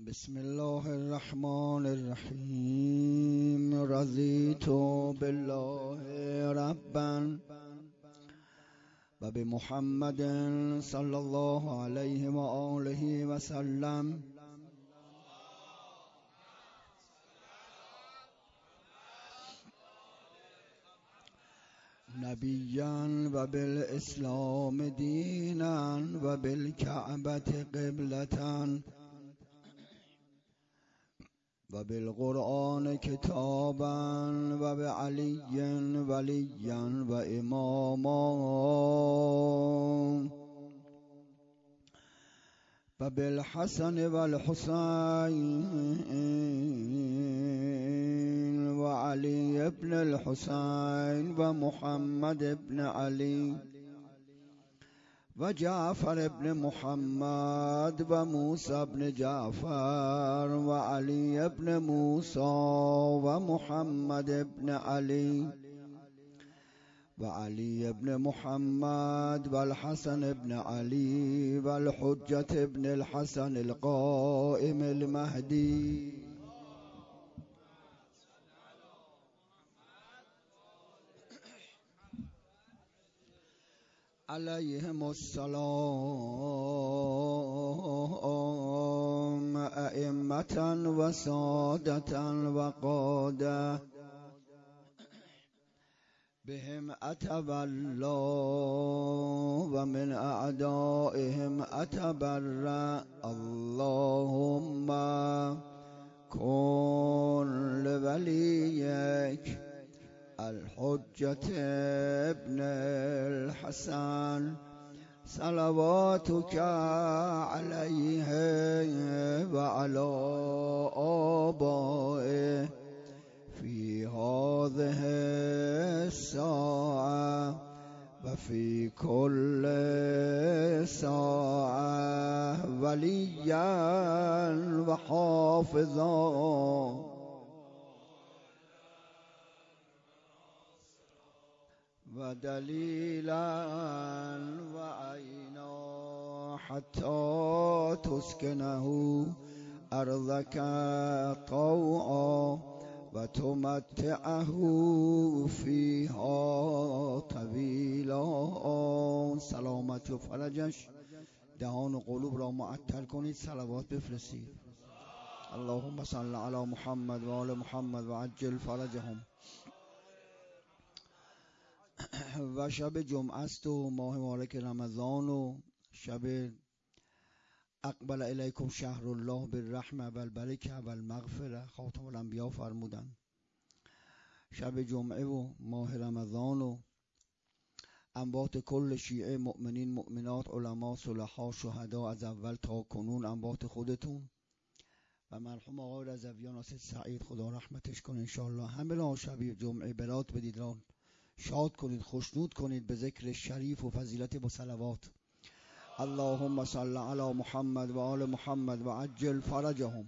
بسم الله الرحمن الرحیم. رضیت بالله ربا و بمحمد صلی الله علیه و آله و سلم نبیا و بالاسلام دینا و بالکعبة قبلة و بالقرآن کتابا و بعلی ولیا و اماما و بالحسن و الحسین و علی ابن الحسین و محمد ابن علی و جعفر ابن محمد و موسی ابن جعفر و علی ابن موسی و محمد ابن علی و علی ابن محمد و الحسن ابن علی و الحجة ابن الحسن القائم المهدی علیهم السلام ائمة و سادة و قادة بهم اتولى و من اعدائهم اتبرأ اللهم کن لولیک الحجة ابن الحسن صلواتك عليه وعلى آبائه في هذه الساعة وفي كل ساعة وليا وحافظا و دلیلا و عینا حتی تسکنه ارضک طوعا و تمتعه فیها طویلا. سلامت و فرجش دهان و قلوب را معطر کنید. صلوات بفرستید. اللهم صل علی محمد و آل محمد و عجل فرجهم. و شب جمعه است و ماه مبارک رمضان و شب اقبل الیکم شهر الله بالرحمه و البرکه و المغفره. خاتم الانبیا فرمودن شب جمعه و ماه رمضان و اموات کل شیعه، مؤمنین، مؤمنات، علما، صلحا، شهدا از اول تا کنون، اموات خودتون و مرحوم آقای رضوی ناصر سعید خدا رحمتش کنه انشاءالله. همه را شب جمعه برات بدید، را شاد کنید، خوشنود کنید به ذکر شریف و فضیلت با صلوات. اللهم صل علی محمد و آل محمد و عجل فرجهم.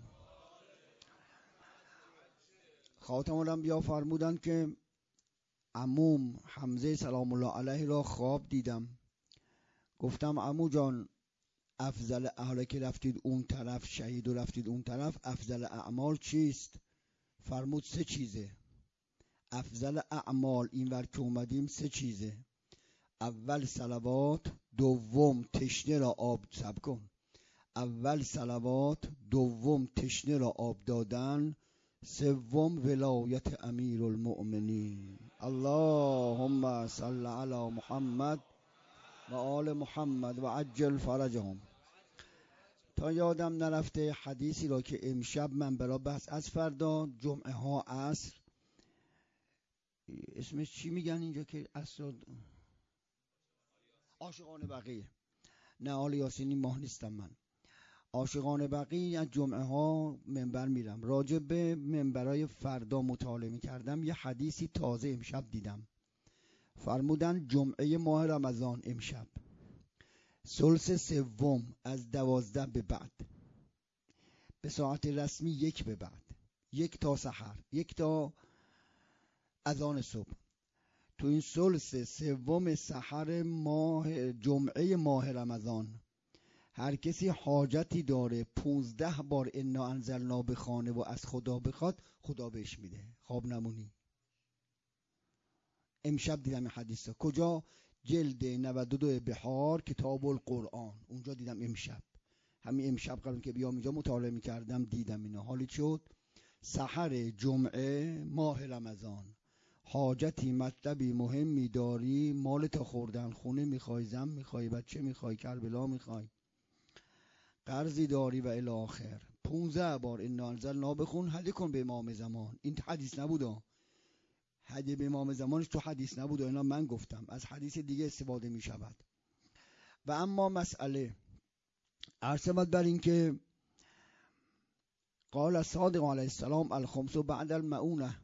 خاتم الانبیا فرمودند که عموم حمزه سلام الله علیه را خواب دیدم. گفتم عمو جان، افضل اهل که رفتید اون طرف، شهید و رفتید اون طرف، افضل اعمال چیست؟ فرمود سه چیزه. افضل اعمال این ور که اومدیم سه چیزه. اول صلوات، دوم تشنه را آب سب کن. اول صلوات، دوم تشنه را آب دادن، سوم ولایت امیر المؤمنین. اللهم صل علی محمد و آل محمد و عجل فرجهم. تا یادم نرفته حدیثی را که امشب من برای بحث از فردا جمعه ها عصر، اسمش چی میگن اینجا که اصلا عاشقان بقیه، نه آل یاسینی ماه نیستم من، عاشقان بقیه از جمعه ها منبر میرم. راجع به منبرای فردا مطالعه میکردم، یه حدیثی تازه امشب دیدم. فرمودن جمعه ماه رمضان امشب ثلث سوم از 12 به بعد، به ساعت رسمی 1 به بعد، 1 تا سحر، 1 تا اذان صبح، تو این ثلث سوم سحر ماه جمعه ماه رمضان هر کسی حاجتی داره 15 بار انا انزلنا بخوانه و از خدا بخواد، خدا بهش میده. خواب نمونی. امشب دیدم این حدیثا. کجا؟ جلد 92 بهار کتاب القرآن، اونجا دیدم امشب. همین امشب قبل که بیام اینجا مطالعه میکردم دیدم اینا. حالی شد سحر جمعه ماه رمضان، حاجتی مطلبی مهمی داری، مال تا خوردن خونه میخوای، زن میخوای، بچه میخوای، کربلا میخوای، قرضی داری و الی آخر. 15 بار انا انزلنا بخون، هدیه کن به امام زمان. این حدیث نبوده، هدیه به امام زمانش تو حدیث نبوده، اینا من گفتم، از حدیث دیگه استفاده میشود. و اما مسئله عرض بر این که قال صادق علیه السلام الخمس بعد المعونه،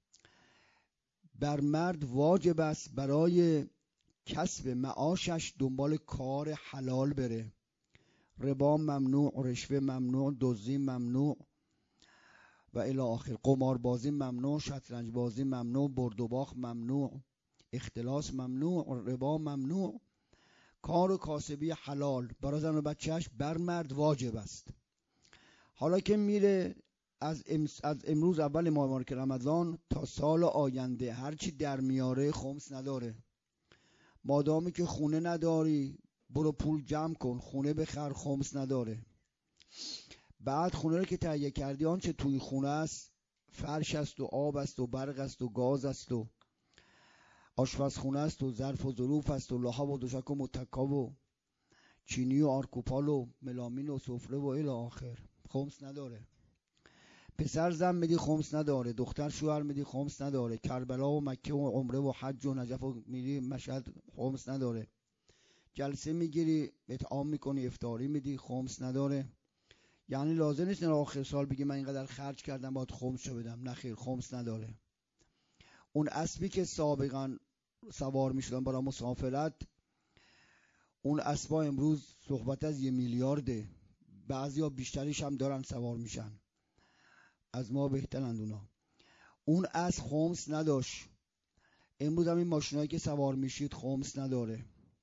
بر مرد واجب است برای کسب معاشش دنبال کار حلال بره. ربا ممنوع، رشوه ممنوع، دزدی ممنوع و الی آخر. قمار بازی ممنوع، شطرنج بازی ممنوع، برد و باخت ممنوع، اختلاس ممنوع، ربا ممنوع. کار و کاسبی حلال برای زن و بچهش بر مرد واجب است. حالا که میره از امروز اول ماه مبارک رمضان تا سال آینده هرچی در میاره خمس نداره. مادامی که خونه نداری برو پول جمع کن، خونه بخر، خمس نداره. بعد خونه رو که تهیه کردی آنچه توی خونه است، فرش است و آب است و برق است و گاز است و آشپزخونه است و ظرف و ظروف است و لحاف و دوشک و متکا و چینی و آرکوپال و ملامین و سفره و الی آخر، خمس نداره. پسر زن میدی خمس نداره، دختر شوهر میدی خمس نداره، کربلا و مکه و عمره و حج و نجف و میری مشهد خمس نداره. جلسه میگیری اطعام میکنی افطاری میدی خمس نداره. یعنی لازم نیست نه آخر سال بگی من اینقدر خرج کردم باید خمس رو بدم، نه خیر، خمس نداره. اون اسبی که سابقا سوار میشدن برای مسافرت، اون اسبا امروز صحبت از 1 میلیارده، بعضیا بیشتریش هم دارن سوار میشن، از ما بهترند اونا. اون اسب خمس نداشت. امروز هم این ماشینایی که سوار میشید خمس نداره.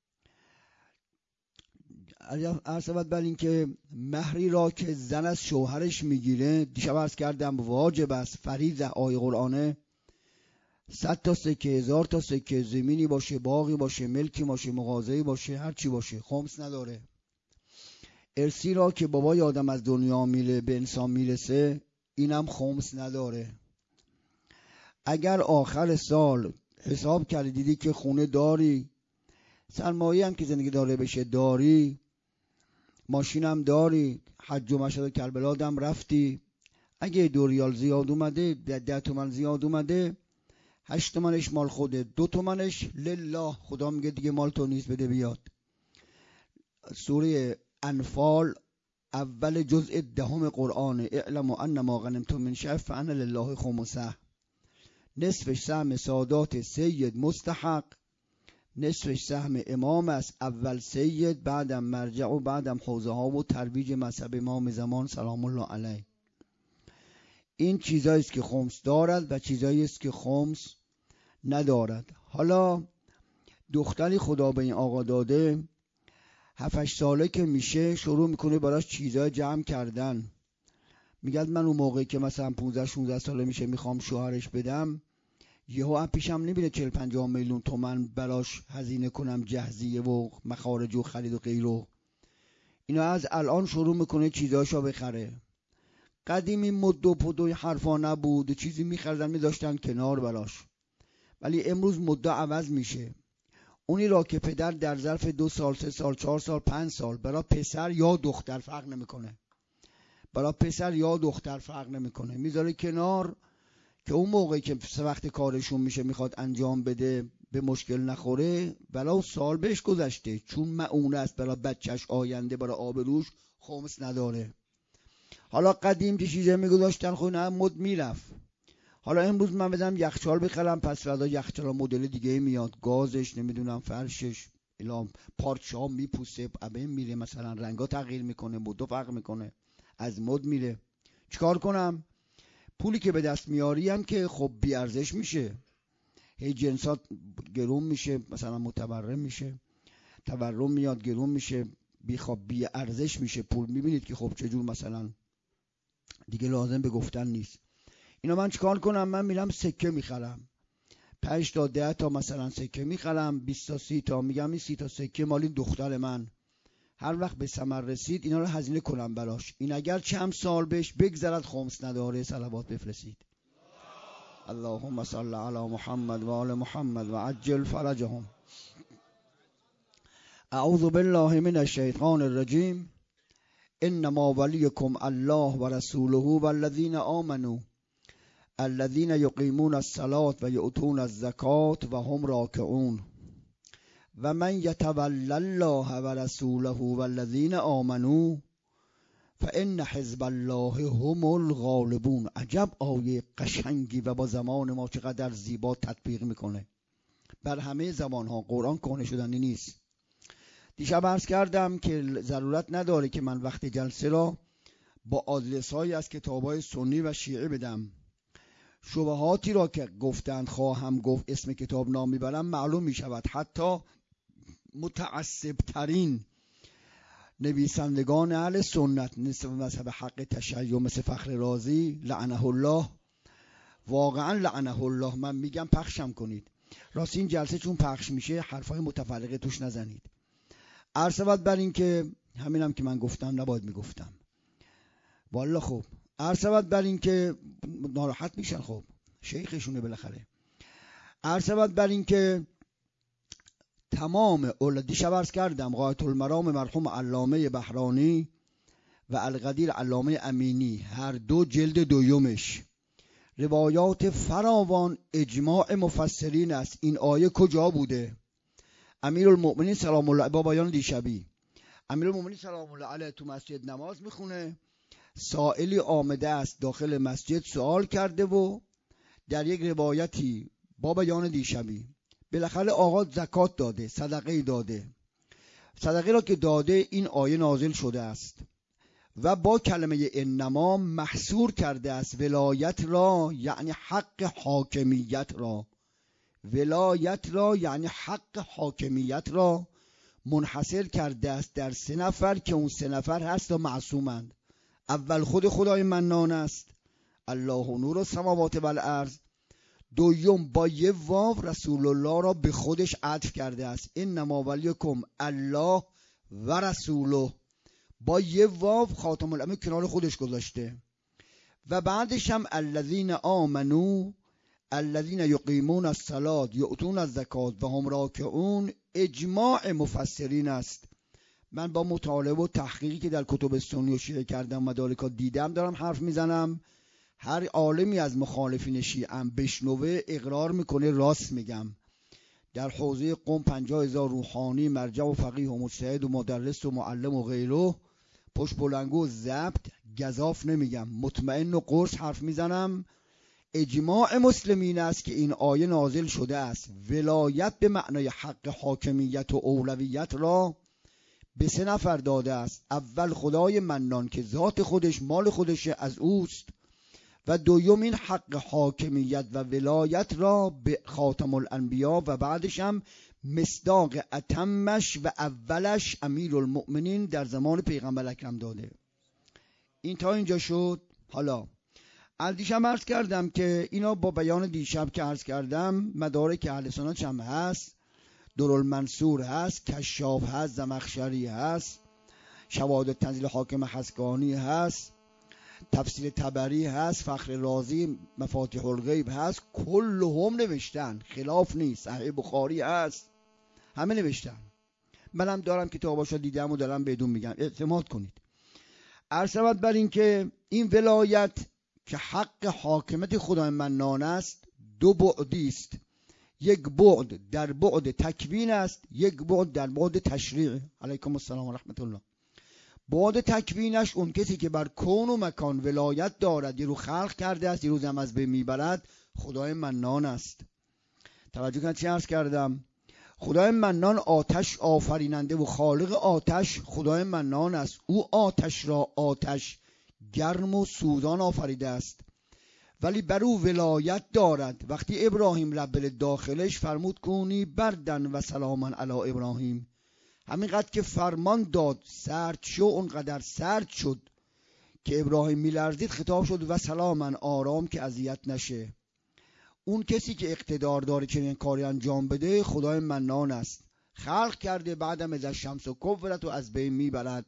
عرض بر این که مهری را که زن از شوهرش میگیره، دیشب عرض کردم واجب است، فریضه، آیه قرآنه، 100 تا سکه، 1000 تا سکه، زمینی باشه، باغی باشه، ملکی باشه، مغازه‌ای باشه، هر چی باشه، خمس نداره. ارسی را که بابای آدم از دنیا میره به انسان میرسه، اینم خمس نداره. اگر آخر سال حساب کردی دیدی که خونه داری، سرمایه هم که زندگی داره بشه داری، ماشین هم داری، حج و مشهد و کربلا هم رفتی، اگه 2 ریال زیاد اومده، 10 تومن زیاد اومده، 8 تومنش مال خوده، 2 تومنش لله، خدا میگه دیگه مال تو نیست، بده بیاد. سوره انفال اول جزء 10 قرآن، اعلموا انما غنمتم من شیء فان لله خمسه. نصفش سهم سادات سید مستحق، نصفش سهم امام است، اول سید، بعدم مرجع و بعدم حوزه ها و ترویج مذهب امام زمان سلام الله علیه. این چیزایی است که خمس دارد و چیزایی است که خمس ندارد. حالا دختری خدا به این آقا داده، 7-8 ساله که میشه شروع میکنه براش چیزای جمع کردن. میگه من اون موقعی که مثلا 15-16 ساله میشه میخوام شوهرش بدم، یهو پیشم نمیره 40-50 میلیون تومن براش هزینه کنم، جهزیه و مخارج و خرید و غیره. اینا از الان شروع میکنه چیزاشو بخره. قدیمی مد و پد و حرفا نبود، چیزی میخردن میذاشتن کنار براش، ولی امروز مدت عوض میشه. اونی را که پدر در ظرف 2 سال، 3 سال، 4 سال، 5 سال برای پسر یا دختر فرق نمیکنه، برای پسر یا دختر فرق نمیکنه، میذاره کنار که اون موقعی که وقت کارشون میشه میخواد انجام بده به مشکل نخوره، ولو سال بهش گذشته، چون معونه است برای بچهش آینده، برای آبروش، خمس نداره. حالا قدیم که چیزه میگذاشتن خود نه مد میرفت. حالا امروز من بدم یخچال بخرم، پس فردا یخچال مدل دیگه میاد، گازش، نمیدونم فرشش، الا پارچه ها میپوسه، ابه میره، مثلا رنگا تغییر میکنه، مدو فرق میکنه، از مد میره. چیکار کنم؟ پولی که به دست میاری هم که خب بی ارزش میشه، هی جنسات گرون میشه، مثلا متورم میشه، تورم میاد گرون میشه، بی ارزش میشه پول. میبینید که خب چجور مثلا دیگه لازم به گفتن نیست. اینا من چیکار کنم؟ من میرم سکه میخرم، 5 تا 10 تا مثلا سکه میخرم، 20 تا 30 تا، میگم این 30 تا سکه مال این دختر من، هر وقت به ثمر رسید اینا رو هزینه کنم براش، این اگر چند سال بهش بگذرد خمس نداره صلوات بفرستید. اللهم صل علی محمد و آل محمد و عجل فرجهم. اعوذ بالله من الشیطان الرجیم. انما ولیکم الله و رسوله والذین آمنوا الذین یقیمون الصلاة و یؤتون الزکاة و هم راکعون و من یتول الله و رسوله والذین آمنوا فان حزب الله هم الغالبون. عجب آیه قشنگی و با زمان ما چقدر زیبا تطبیق میکنه بر همه زبان ها. قرآن کهنه شدنی نیست. دیشب عرض کردم که ضرورت نداره که من وقت جلسه را با آدرس‌هایی از کتاب‌های سنی و شیعه بدم. شبهاتی را که گفتند خواهم گفت اسم کتاب نام میبرم معلوم میشود. حتی متعصب ترین نویسندگان اهل سنت مثل مذهب حق تشیع مثل فخر رازی لعنه الله، واقعا لعنه الله، من میگم پخشم کنید. راستی این جلسه چون پخش میشه حرفای متفرقه توش نزنید. عرض شود بر این که همینم که من گفتم نباید میگفتم والا. خب عرض شود بر این که ناراحت میشن، خب شیخشونه بالاخره. عرض شود بر این که تمام دیشب عرض کردم غایة المرام مرحوم علامه بهرانی و القدیر علامه امینی هر دو جلد دومش روایات فراوان اجماع مفسرین است. این آیه کجا بوده؟ امیرالمؤمنین سلام الله با بیان دیشبی، امیرالمؤمنین سلام الله علیه تو مسجد نماز میخونه، سائلی آمده است داخل مسجد سوال کرده و در یک روایتی با بیان دیشبی بالاخره آقا زکات داده، صدقه داده، صدقه را که داده این آیه نازل شده است و با کلمه انما محصور کرده است ولایت را، یعنی حق حاکمیت را، ولایت را یعنی حق حاکمیت را منحصر کرده است در 3 نفر که اون 3 نفر هست و معصومند. اول خود خدای منان است، الله نور السماوات و الارض. دوم با یه واو رسول الله را به خودش عطف کرده است، انما ولیکم الله و رسوله، با یه واو خاتم الانبیا کنار خودش گذاشته. و بعدش هم الذین آمنو الذین یقیمون الصلاة یؤتون الزکات و هم راکعون اجماع مفسرین است. من با مطالعه و تحقیقی که در کتب سنی و شیعه کردم مدارکات دیدم دارم حرف میزنم. هر عالمی از مخالفین شیعه بشنوه اقرار میکنه راست میگم. در حوزه قم 50,000 روحانی مرجع و فقیه و مجتهد و مدرس و معلم و غیره پشت بلنگو و ضبط گزاف نمیگم، مطمئن و قرص حرف میزنم. اجماع مسلمین است که این آیه نازل شده است ولایت به معنای حق حاکمیت و اولویت را به 3 نفر داده است. اول خدای منان که ذات خودش مال خودش از اوست و دوم این حق حاکمیت و ولایت را به خاتم الانبیا و بعدش هم مصداق اتمش و اولش امیرالمؤمنین در زمان پیغمبر اکرم داده. این تا اینجا شد. حالا دیشب عرض کردم که اینا با بیان دیشب که عرض کردم مدارک اهل سنت هم هست، درالمنصور هست، کشاف هست، زمخشری هست، شواهد تنزیل حاکم حسکانی هست، تفسیر طبری هست، فخر رازی مفاتیح الغیب هست، کلهم نوشتن، خلاف نیست. صحیح بخاری هست، همه نوشتن. منم دارم کتاباشو دیدم و دارم بهتون میگم اعتماد کنید. عرض شود بر این که این ولایت که حق حاکمیت خدای منان است 2 بعدی است. یک بعد در بعد تکوین است، یک بعد در بعد تشریع. علیکم السلام و رحمت الله. بعد تکوینش اون کسی که بر کون و مکان ولایت دارد، یه رو خلق کرده است، یه روز هم از بین میبرد، خدای منان است. توجه کنید چی عرض کردم؟ خدای منان آتش آفریننده و خالق آتش خدای منان است. او آتش را آتش گرم و سوزان آفریده است ولی بر او ولایت دارد. وقتی ابراهیم رب داخلش فرمود کونی بردن و سلاما علی ابراهیم، همینقدر که فرمان داد سرد شو، اونقدر سرد شد که ابراهیم میلرزید. خطاب شد و سلاماً، آرام که اذیت نشه. اون کسی که اقتدار داره چنین کاری انجام بده خدای منان است. خلق کرده بعدم از شمس و کورت و از بین میبرد.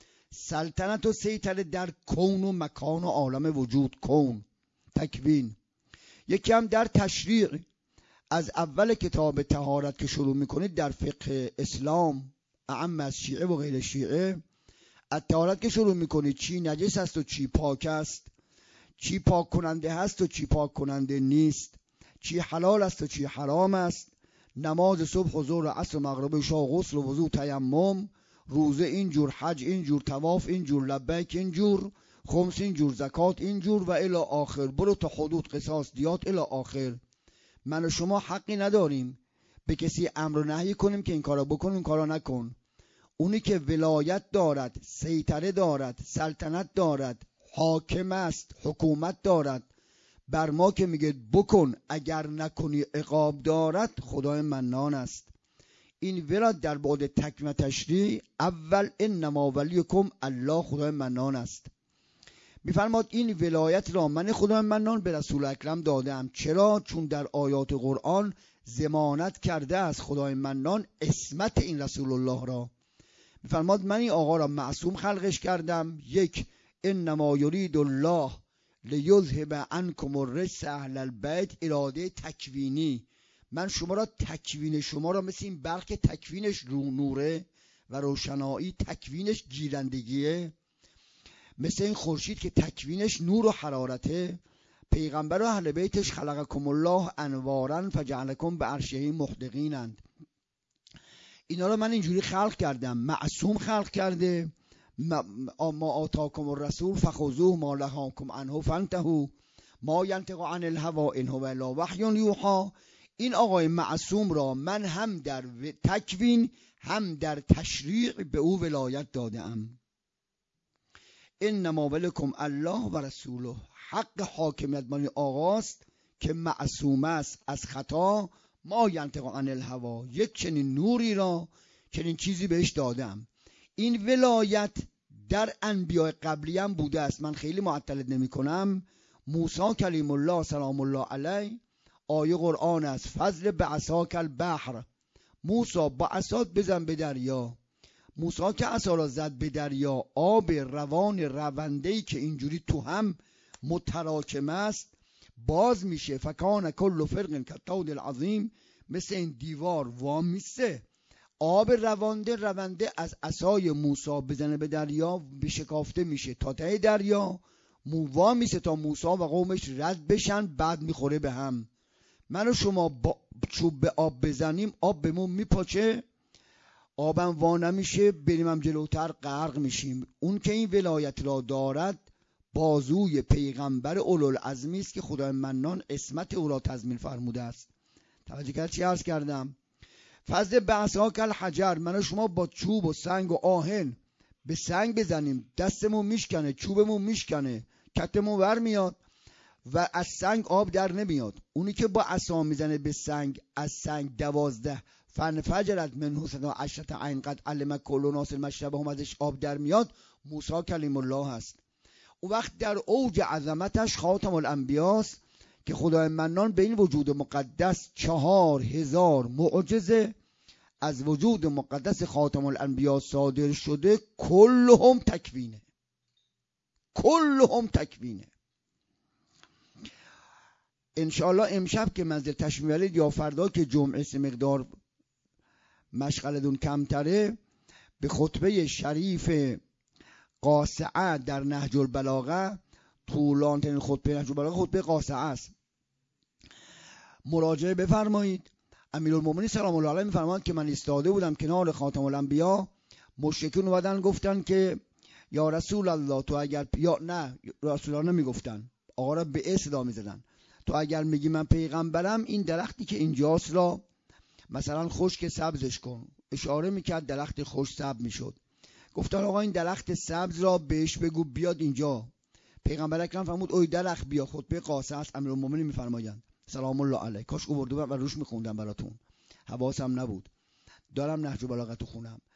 سلطنت و سیطره در کون و مکان و عالم وجود. کون تکوین. یکی هم در تشریع، از اول کتاب طهارت که شروع میکنید در فقه اسلام، اعم از شیعه و غیر شیعه، از طهارت که شروع میکنید چی نجس است و چی پاک است، چی پاک کننده هست و چی پاک کننده نیست، چی حلال است و چی حرام است، نماز صبح و ظهر و عصر و مغرب و عشا، غسل و وضو، تیمم، روزه اینجور، حج اینجور، طواف اینجور، لبیک اینجور، خمس اینجور، زکات اینجور و الی آخر. برو تا حدود، قصاص، دیات الی آخر. من و شما حقی نداریم به کسی امر و نهی کنیم که این کارا بکن این کارا نکن. اونی که ولایت دارد، سیطره دارد، سلطنت دارد، حاکم است، حکومت دارد، بر ما که میگه بکن اگر نکنی عقاب دارد، خدای منان است. این ولایت در بعد تکمه تشریع، اول انما ولیکم الله، خدای منان است. میفرماد این ولایت را من خدای منان به رسول اکرم دادم. چرا؟ چون در آیات قرآن ضمانت کرده از خدای منان عصمت این رسول الله را. میفرماد من این آقا را معصوم خلقش کردم. یک، انما یرید الله لیذهب عنکم الرجس اهل البیت، اراده تکوینی. من شما را تکوین شما را مثل این برق که تکوینش رو نوره و روشنایی تکوینش گیرندگیه، مثل این خورشید که تکوینش نور و حرارته، پیغمبر و اهل بیتش خلقکم الله انوارا فجعلکم به عرشه محدقینند. اینا رو من اینجوری خلق کردم، معصوم خلق کرده. ما آتاکم الرسول فخذوه ما نهاکم عنه فانتهوا ما ینطق عن الهوی ان هو الا وحی یوحی. این آقای معصوم را من هم در تکوین هم در تشریع به او ولایت دادم. انما ولکم الله و رسوله. حق حاکمیت مال آقاست که معصوم است از خطا. ما ینطق عن الهوی، یک چنین نوری را چنین چیزی بهش دادم. این ولایت در انبیاء قبلی هم بوده است. من خیلی معطلت نمی کنم. موسی کلیم الله سلام الله علیه، آیه قرآن است، فضل بعصاک البحر، موسی با عصات بزن به دریا. موسی که عصا را زد به دریا، آب روان رونده‌ای که اینجوری تو هم متراکم است باز میشه. فکان کل فرق کالطود العظیم، مثل این دیوار وامیسته. آب رونده از عصای موسی بزنه به دریا بشکافته میشه تا ته دریا، مووا میشه تا موسی و قومش رد بشن، بعد میخوره به هم. من و شما با چوب به آب بزنیم آب بهمون میپاچه، آبم وا نمیشه، بریم هم جلوتر غرق میشیم. اون که این ولایت را دارد بازوی پیغمبر اولوالعزمی است که خدای منان عصمت او را تضمین فرموده است. توجه کرد چی عرض کردم؟ فضل بعصاک الحجر، من و شما با چوب و سنگ و آهن به سنگ بزنیم، دستمون میشکنه، چوبمون میشکنه، کتمون ور میاد و از سنگ آب در نمیاد. اونی که با عصا میزنه به سنگ، از سنگ 12 فنفجرت منه 12 عین قد علم کل ناس مشربهم، ازش آب در میاد، موسی کلیم الله هست. اون وقت در اوج عظمتش خاتم الانبیاست که خدای منان به این وجود مقدس 4000 معجزه از وجود مقدس خاتم الانبیا صادر شده، کلهم تکوینه. کلهم تکوینه. انشاءالله امشب که منزل تشمیل یا فردا که جمعه سه مقدار مشغلتون کمتره، به خطبه شریف قاسعه در نهج البلاغه، طولان‌ترین خطبه نهج البلاغه خطبه قاسعه است، مراجعه بفرمایید. امیرالمومنین سلام الله علیه میفرماید که من ایستاده بودم کنار خاتم الانبیا، مشرکین اومدن گفتن که یا رسول الله تو اگر یا نه رسول الله نمیگفتن، آقا را به صدا میزدن، تو اگر میگی من پیغمبرم این درختی که اینجاست را مثلا خشک سبزش کن. اشاره میکرد درخت خشک سبز میشد. گفتن آقا این درخت سبز را بهش بگو بیاد اینجا. پیغمبر اکرم فرمود اوی درخت بیا. خطبه قاسعه است. امیرالمومنین میفرمایند سلام الله علیه، کاش آورده و روش میخوندم براتون، حواسم نبود، دارم نهج البلاغه تو خونم.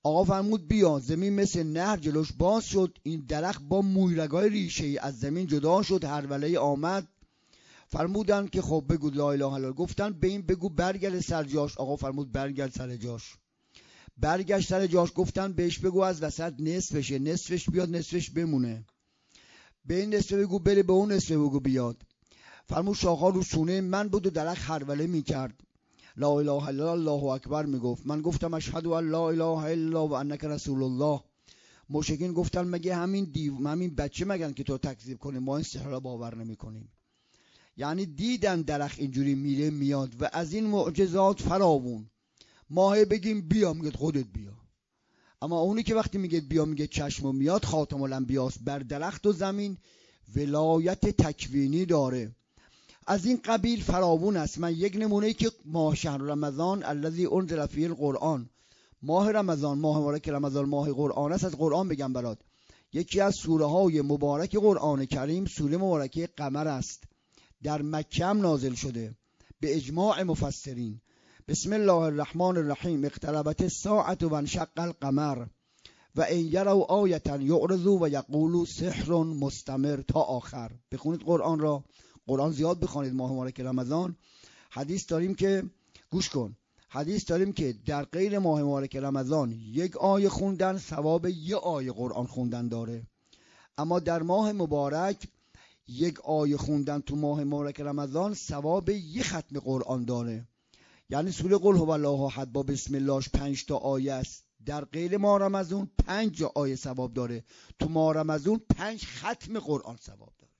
آقا فرمود بیا. زمین مثل نهر جلوش باز شد. این درخت با مویرگای ریشه‌ای از زمین جدا شد. هروله آمد. فرمودن که خب بگو لا اله الا الله. گفتن به این بگو برگرد سر جاش. آقا فرمود برگرد سر جاش. برگشت سر جاش. گفتن بهش بگو از وسط نصفشه، نصفش بیاد نصفش بمونه. به این نصف بگو بره، به اون نصف بگو بیاد. فرمود شاخه‌ها رو سونه من بود و درخت هروله میکرد. لا اله الا الله، الله اکبر میگفت. من گفتم اشهد ان لا اله الا الله و انک رسول الله. مشرکین گفتن مگه همین بچه مگن که تو تکذیب کنی، ما این سحر را باور نمیکنیم. یعنی دیدن درخت اینجوری میره میاد و از این معجزات فراوون. ما بگیم بیا میگه خودت بیا، اما اونی که وقتی میگه بیا میگه چشم و میاد خاتم الانبیاست. بر درخت و زمین ولایت تکوینی داره. از این قبیل فراوون است. من یک نمونه که ماه شهر رمضان الذی انزل فیه القرآن، ماه رمضان، ماه مبارک رمضان ماه قرآن است. از قرآن بگم برات، یکی از سوره های مبارک قرآن کریم سوره مبارکه قمر است. در مکه هم نازل شده به اجماع مفسرین. بسم الله الرحمن الرحیم. اقتربت الساعة و انشق القمر و ان یروا آیة یعرضوا و یقولوا سحر مستمر تا آخر. بخونید قرآن را، قرآن زیاد بخونید ماه مبارک رمضان. حدیث داریم که گوش کن، حدیث داریم که در غیر ماه مبارک رمضان یک آیه خوندن ثواب یک آیه قرآن خوندن داره، اما در ماه مبارک یک آیه خوندن تو ماه مبارک رمضان ثواب یک ختم قرآن داره. یعنی سوره قل هو الله احد با بسم اللهش 5 تا آیه است. در غیر ماه رمضان 5 آیه ثواب داره، تو ماه رمضان 5 ختم قرآن ثواب داره.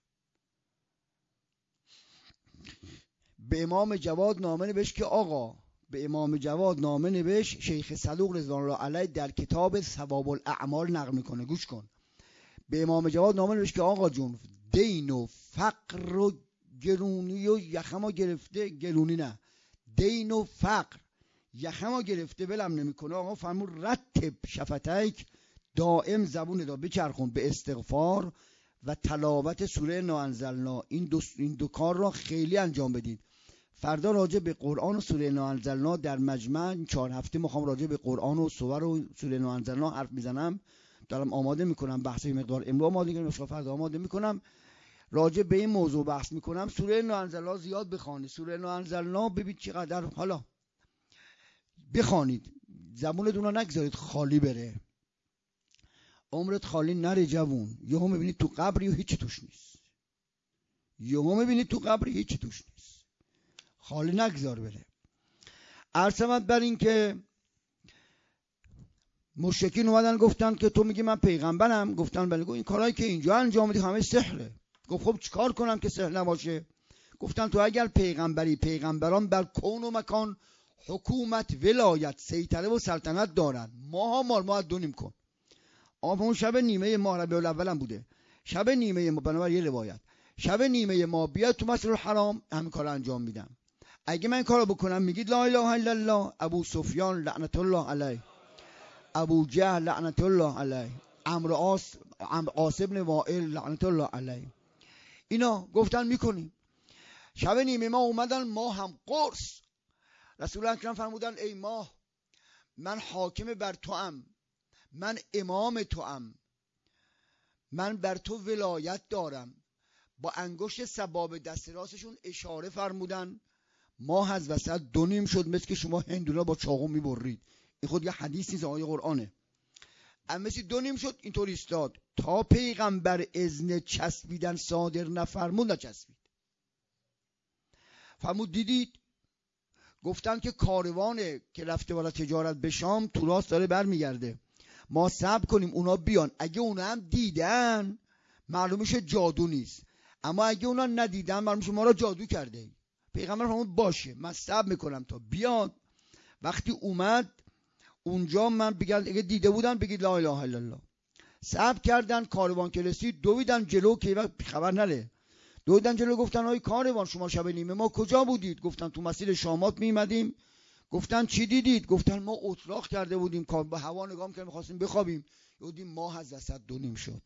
به امام جواد نامه نوشت که آقا، به امام جواد نامه نوشت، شیخ صدوق رضوان الله علیه در کتاب ثواب الاعمال نقل میکنه. گوش کن. به امام جواد نامه نوشت که آقا جون، دین و فقر و گرونی و یخما گرفته، گرونی نه، دین و فقر یخما گرفته ولم نمیکنه. آقا فرمود رتب شفتیک، دائم زبون دا بچرخون به استغفار و تلاوت سوره ناانزلنا. این دو کار را خیلی انجام بدید. فردا راجع به قرآن و سوره ناانزلنا در مجمع 4 هفته میخوام راجع به قرآن و سور و سوره ناانزلنا حرف میزنم. دارم آماده میکنم، بحث مقدار امروز آماده میکنم، فردا آماده میکنم، راجع به این موضوع بحث میکنم. سوره ناانزلنا زیاد بخوانید. سوره ناانزلنا ببینید چقدر، حالا بخوانید، زبونتون رو نگذارید خالی بره. عمرت خالی نره جوون. یهو میبینید تو قبری و هیچی توش نیست. یهو میبینید تو قبری هیچی توش نیست. خالی نگذار بره. عرضمت بر این که مشرکین اومدن گفتن که تو میگی من پیغمبرم. گفتن بله. گفت این کارهایی که اینجا انجام میدی همه سحره. گفت خب چیکار کنم که سحر نباشه؟ گفتن تو اگر پیغمبری، پیغمبران بر کون و مکان حکومت، ولایت، سیطره و سلطنت دارن. ماها ما دونیم کن. اون شب نیمه ماه ربیع الاول هم بوده. شب نیمه ما، بنابراین یه روایت، شب نیمه ما بیاد تو مسجد الحرام همین کارو انجام میدم. اگه من کارو بکنم میگید لا اله الا الله، ابو سفیان لعنت الله علیه، ابو جهل لعنت الله علیه، عمرو عاص ابن وائل لعنت الله علیه، اینا گفتن میکنیم. شب نیمه ما اومدن، ما هم قرص. رسول اکرم فرمودن ای ماه، من حاکم بر تو ام، من امام تو ام، من بر تو ولایت دارم. با انگشت سبابه دست راستشون اشاره فرمودن. ماه از وسط 2 نیم شد، مثل که شما هندولا با چاقو میبرید. این خود یه حدیث نیست، آیه قرآنه. مثل 2 نیم شد، اینطوری استاد تا پیغمبر اذن چسبیدن صادر نفرمود نچسبید. فرمود دیدید؟ گفتن که کاروانه که رفته بالا تجارت به شام تو راست داره برمیگرده، ما صبر کنیم اونا بیان. اگه اونا هم دیدن معلومه جادو نیست، اما اگه اونا ندیدن معلومه ما را جادو کرده. پیغمبر فرمود باشه من صبر میکنم تا بیاد. وقتی اومد اونجا من بگم اگه دیده بودن بگید لا اله الا الله. صبر کردن، کاروان که رسید دویدن جلو که وقت خبر نره. دویدن جلو، گفتن آی کاروان شما شب نیمه ما کجا بودید؟ گفتن تو مسیر شامات میمدیم. گفتن چی دیدید؟ گفتن ما اتراق کرده بودیم، با هوا نگاه می‌کردیم می‌خواستیم بخوابیم، دیدیم ماه از وسط 2 نیم شد.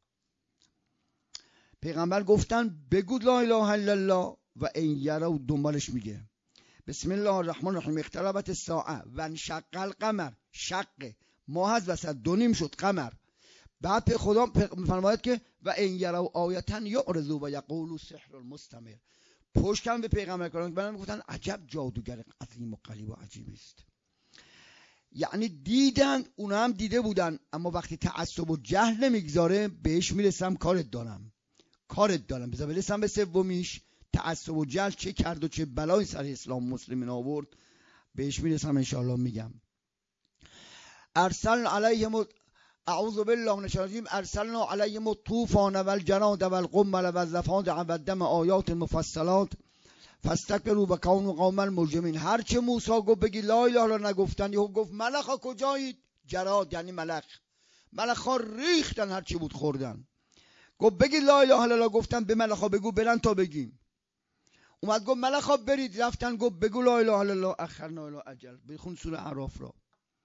پیغمبر گفتن بگو لا اله الا الله و این یروا، دنبالش میگه بسم الله الرحمن الرحیم. اقتربت الساعه و انشق القمر. شق ماه از وسط، 2.5 شد قمر. بعد خدا فرماید که و ان یروا آیتا یعرضوا و یقولوا سحر مستمر. پشت کردن به پیغمبر کرام، برام گفتن عجب جادوگر عظیم و غریب و عجیبی است. یعنی دیدن، اونا هم دیده بودن، اما وقتی تعصب و جهل نمیگذاره بهش میرسم کارت دارم بذار برسم به سومیش. تعصب و جهل چه کرد و چه بلای سر اسلام مسلمین آورد، بهش میرسم انشاءالله میگم. ارسلنا علیهم، اعوذ بالله من الشیطان الرجیم، ارسلنا علیهم الطوفان والجراد والقمل والضفادع والدم آیات مفصلات فاستكبروا و كانوا قوما مجرمین. هر چه موسی گفت بگی لا اله الا الله نگفتن، یهو گفت ملخا کجایید؟ جراد یعنی ملخا ریختن هر چی بود خوردن. گفت بگی لا اله الا الله، گفتن به ملخا بگو برن تا بگیم. اومد گفت ملخا برید، رفتن گفت بگو لا اله الا الله اخرنا الی اجل. بخون سوره اعراف را.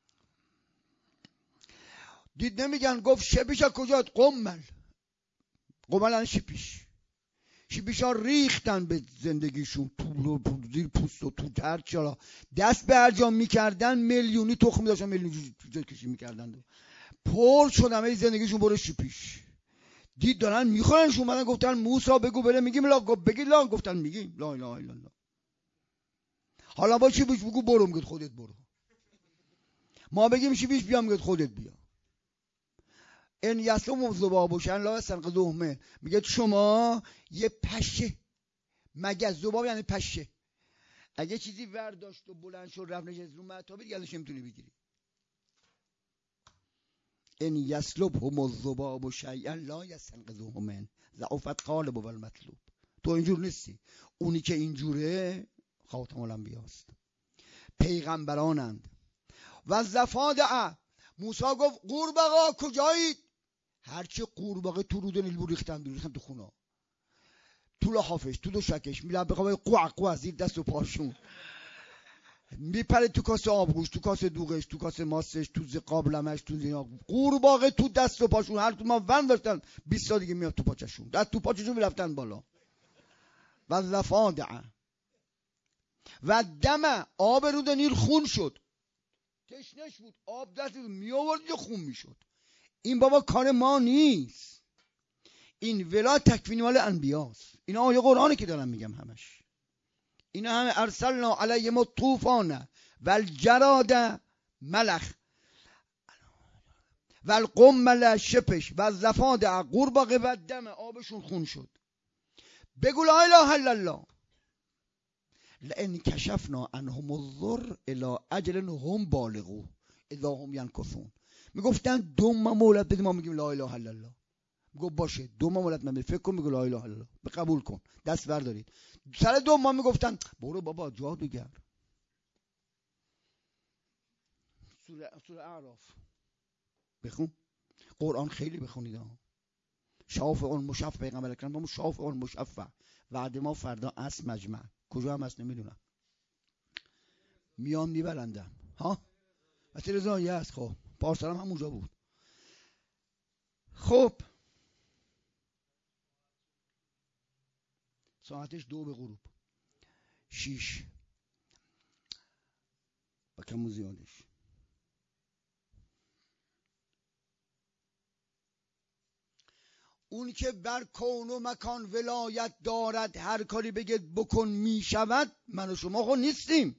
دید نمیگن، گفت شپیش کجاست؟ قمل یعنی شپیشا ریختن به زندگیشون، تو زیر پوست و تو هرچرا دست به هر جا میکردن میلیونی تخم داشتن، میلیونی کشی میکردن، پر شدن ای زندگیشون برو شپیش. دید دارن میخورنشون، اومدن گفتن موسی بگو بره، میگیم لا، بگی لا، گفتن میگیم لا اله الا الله. حالا با چی بیش بگو برو، میگه خودت برو. ما بگیم چی بیش بیام، میگه خودت بیا. این یسلم ذباب و شن لا یستنقذوه منه. میگه شما یه پشه، مگه ذباب یعنی پشه، اگه چیزی ورداشت و بلند شد رفت نشست رو مهتابی دیگه ازش نمیتونی بگیری. این یسلبهم الذباب شیئا لا یستنقذوه منه ضعف الطالب والمطلوب. تو اینجور نیستی، اونی که اینجوره خاتم الانبیاست، پیغمبرانند. و زفادع، موسی گفت قورباغه کجایید؟ هرچی قورباغه تو رود نیل ریختن تو خونا، تو لحافش، تو دوشکش، میلن بخواه قوع زیر دست و پاشون، میپره تو کاسه آبگوش، تو کاسه دوغش، تو کاسه ماستش، تو قابلمش، تو زینا، قورباغه تو دست و پاشون. هر تو ما ون داشتن 20 سال دیگه میاد تو پاچشون، دست تو پاچشون میرفتن بالا. و زفادع و دم، آب رود نیل خون شد، تشنش بود، آب دست می آورد یه خون میشد. این بابا کار ما نیست، این ولا تکوینی مال انبیاست. اینا آیه قرآنه که دارم میگم همش. اینا همه ارسلنا علیهم الطوفان والجراد ملخ والقمل شپش و الضفادع قورباغه و دم، آبشون خون شد. بگو لا اله الا الله. لئن کشفنا عنهم الضر الی اجل هم بالغوه اذا هم ینکثون. میگفتن 2 ماه مهلت بده، ما میگیم لا اله الا الله. میگفت باشه 2 ماه مهلت من فکر کن، میگو لا اله الا الله، به قبول کن، دست بردارید. سر 2 ماه میگفتن برو بابا جادوگر. سوره اعراف بخون، قرآن خیلی بخونید ها. شافع اون مشفع، پیغمبر اکرم شافع اون مشفع. وعده ما فردا عصر مجمع، کجا هم هست نمیدونم، میان میبرندم ها. و تلویزیون هست. خب پارسال هم همونجا بود. خب ساعتش 2 به غروب 6 با کمون زیادش. اون که بر کون و مکان ولایت دارد، هر کاری بگه بکن میشود، من و شما خود نیستیم.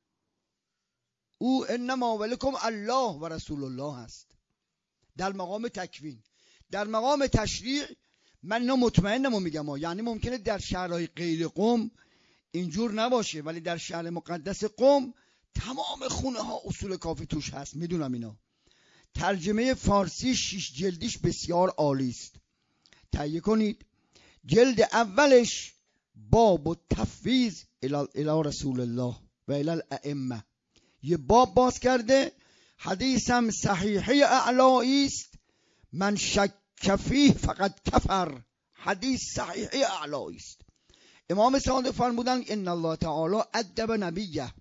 او انما ولکم الله و رسول الله هست در مقام تکوین. در مقام تشریع من اینا مطمئنم و میگم یعنی ممکنه در شهرهای غیر قم اینجور نباشه، ولی در شهر مقدس قم تمام خونه ها اصول کافی توش هست، میدونم اینا. ترجمه فارسی 6 جلدیش بسیار عالی است، تهیه کنید. جلد اولش باب و تفویض الی رسول الله و الی الائمه، یه باب باز کرده. حدیثم صحیحه اعلایی است، من شک فیه فقط کفر. حدیث صحیحه اعلایی است. امام صادق فرمودن ان الله تعالی ادب نبیه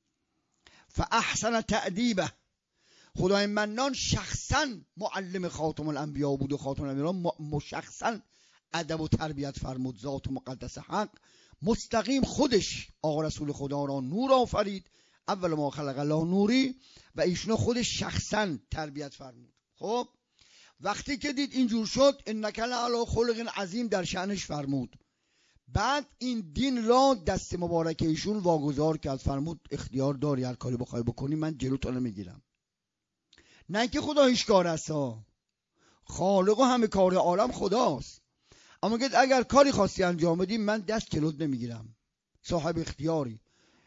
فاحسن تأدیبه. خدای منان شخصا معلم خاتم الانبیا بود و خاتم الانبیا شخصا ادب و تربیت فرمود. ذات مقدس حق مستقیم خودش آقا رسول خدا را نور آفرید، اول ما خلق الله نوری و ایشونو خودش شخصا تربیت فرمود. خب وقتی که دید اینجور شد انک لعلی خلق عظیم در شأنش فرمود. بعد این دین را دست مبارک ایشون واگذار کرد، فرمود اختیار داری هر کاری بخوای بکنی من جلوت رو میگیرم. نه اینکه خدا هیچ کار است، خالق و همه کار عالم خداست، اما اگر کاری خواستی انجام بدی من دست جلوت نمیگیرم، صاحب اختیاری.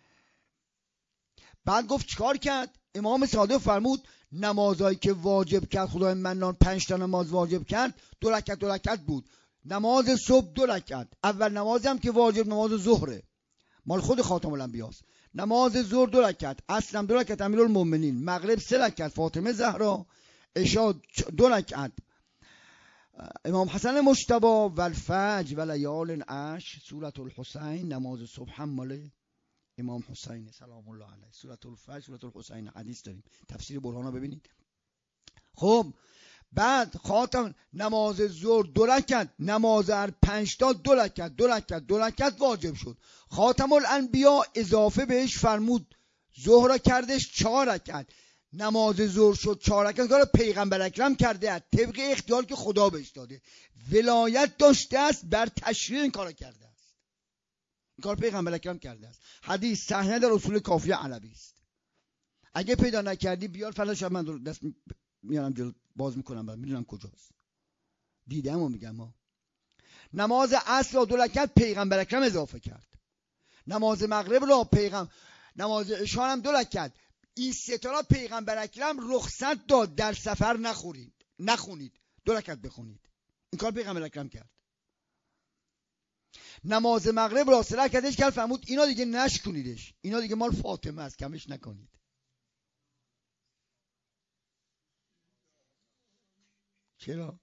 بعد گفت چیکار کرد؟ امام صادق فرمود نمازایی که واجب کرد خدای منان 5 تا نماز واجب کرد 2 رکعت بود. نماز صبح 2 رکعت، اول نمازی هم که واجب نماز ظهره مال خود خاتم الانبیاست، نماز ظهر 2 رکعت، عصر هم 2 رکعت امیرالمومنین، مغرب 3 رکعت فاطمه زهرا، عشاء 2 رکعت امام حسن مجتبی و الفجر و لیال عشر، سورة الحسین، نماز صبح هم مال امام حسین سلام الله علیه، سورة الفجر، سورة الحسین. حدیث داریم، تفسیر برهان ببینید. خب بعد خاتم نماز ظهر 2 رکعت، نماز هر 5 تا 2 رکعت واجب شد. خاتم الانبیا اضافه بهش فرمود ظهر کردش 4 رکعت، نماز ظهر شد 4 رکعت، کار پیغمبر اکرم کرده است طبق اختیار که خدا بهش داده، ولایت داشته است بر تشریع این کارو کرده است، این کار پیغمبر اکرم کرده است. حدیث صحیح در اصول کافیه علوی است. اگه پیدا نکردی بیار فلان شب من دست میارم جلو باز میکنم بعد میدونم کجاست، دیدم و میگم ما. نماز عصر را 2 رکعت پیغمبر اکرم اضافه کرد، نماز مغرب را نماز عشاء هم 2 رکعت. این 3 تا را پیغمبر اکرم رخصت داد در سفر نخونید 2 رکعت بخونید، این کار پیغمبر اکرم کرد. نماز مغرب را 3 رکعتش کرد، فرمود اینا دیگه نشکنیدش، اینا دیگه مال فاطمه است، کمش نکنید. چرا؟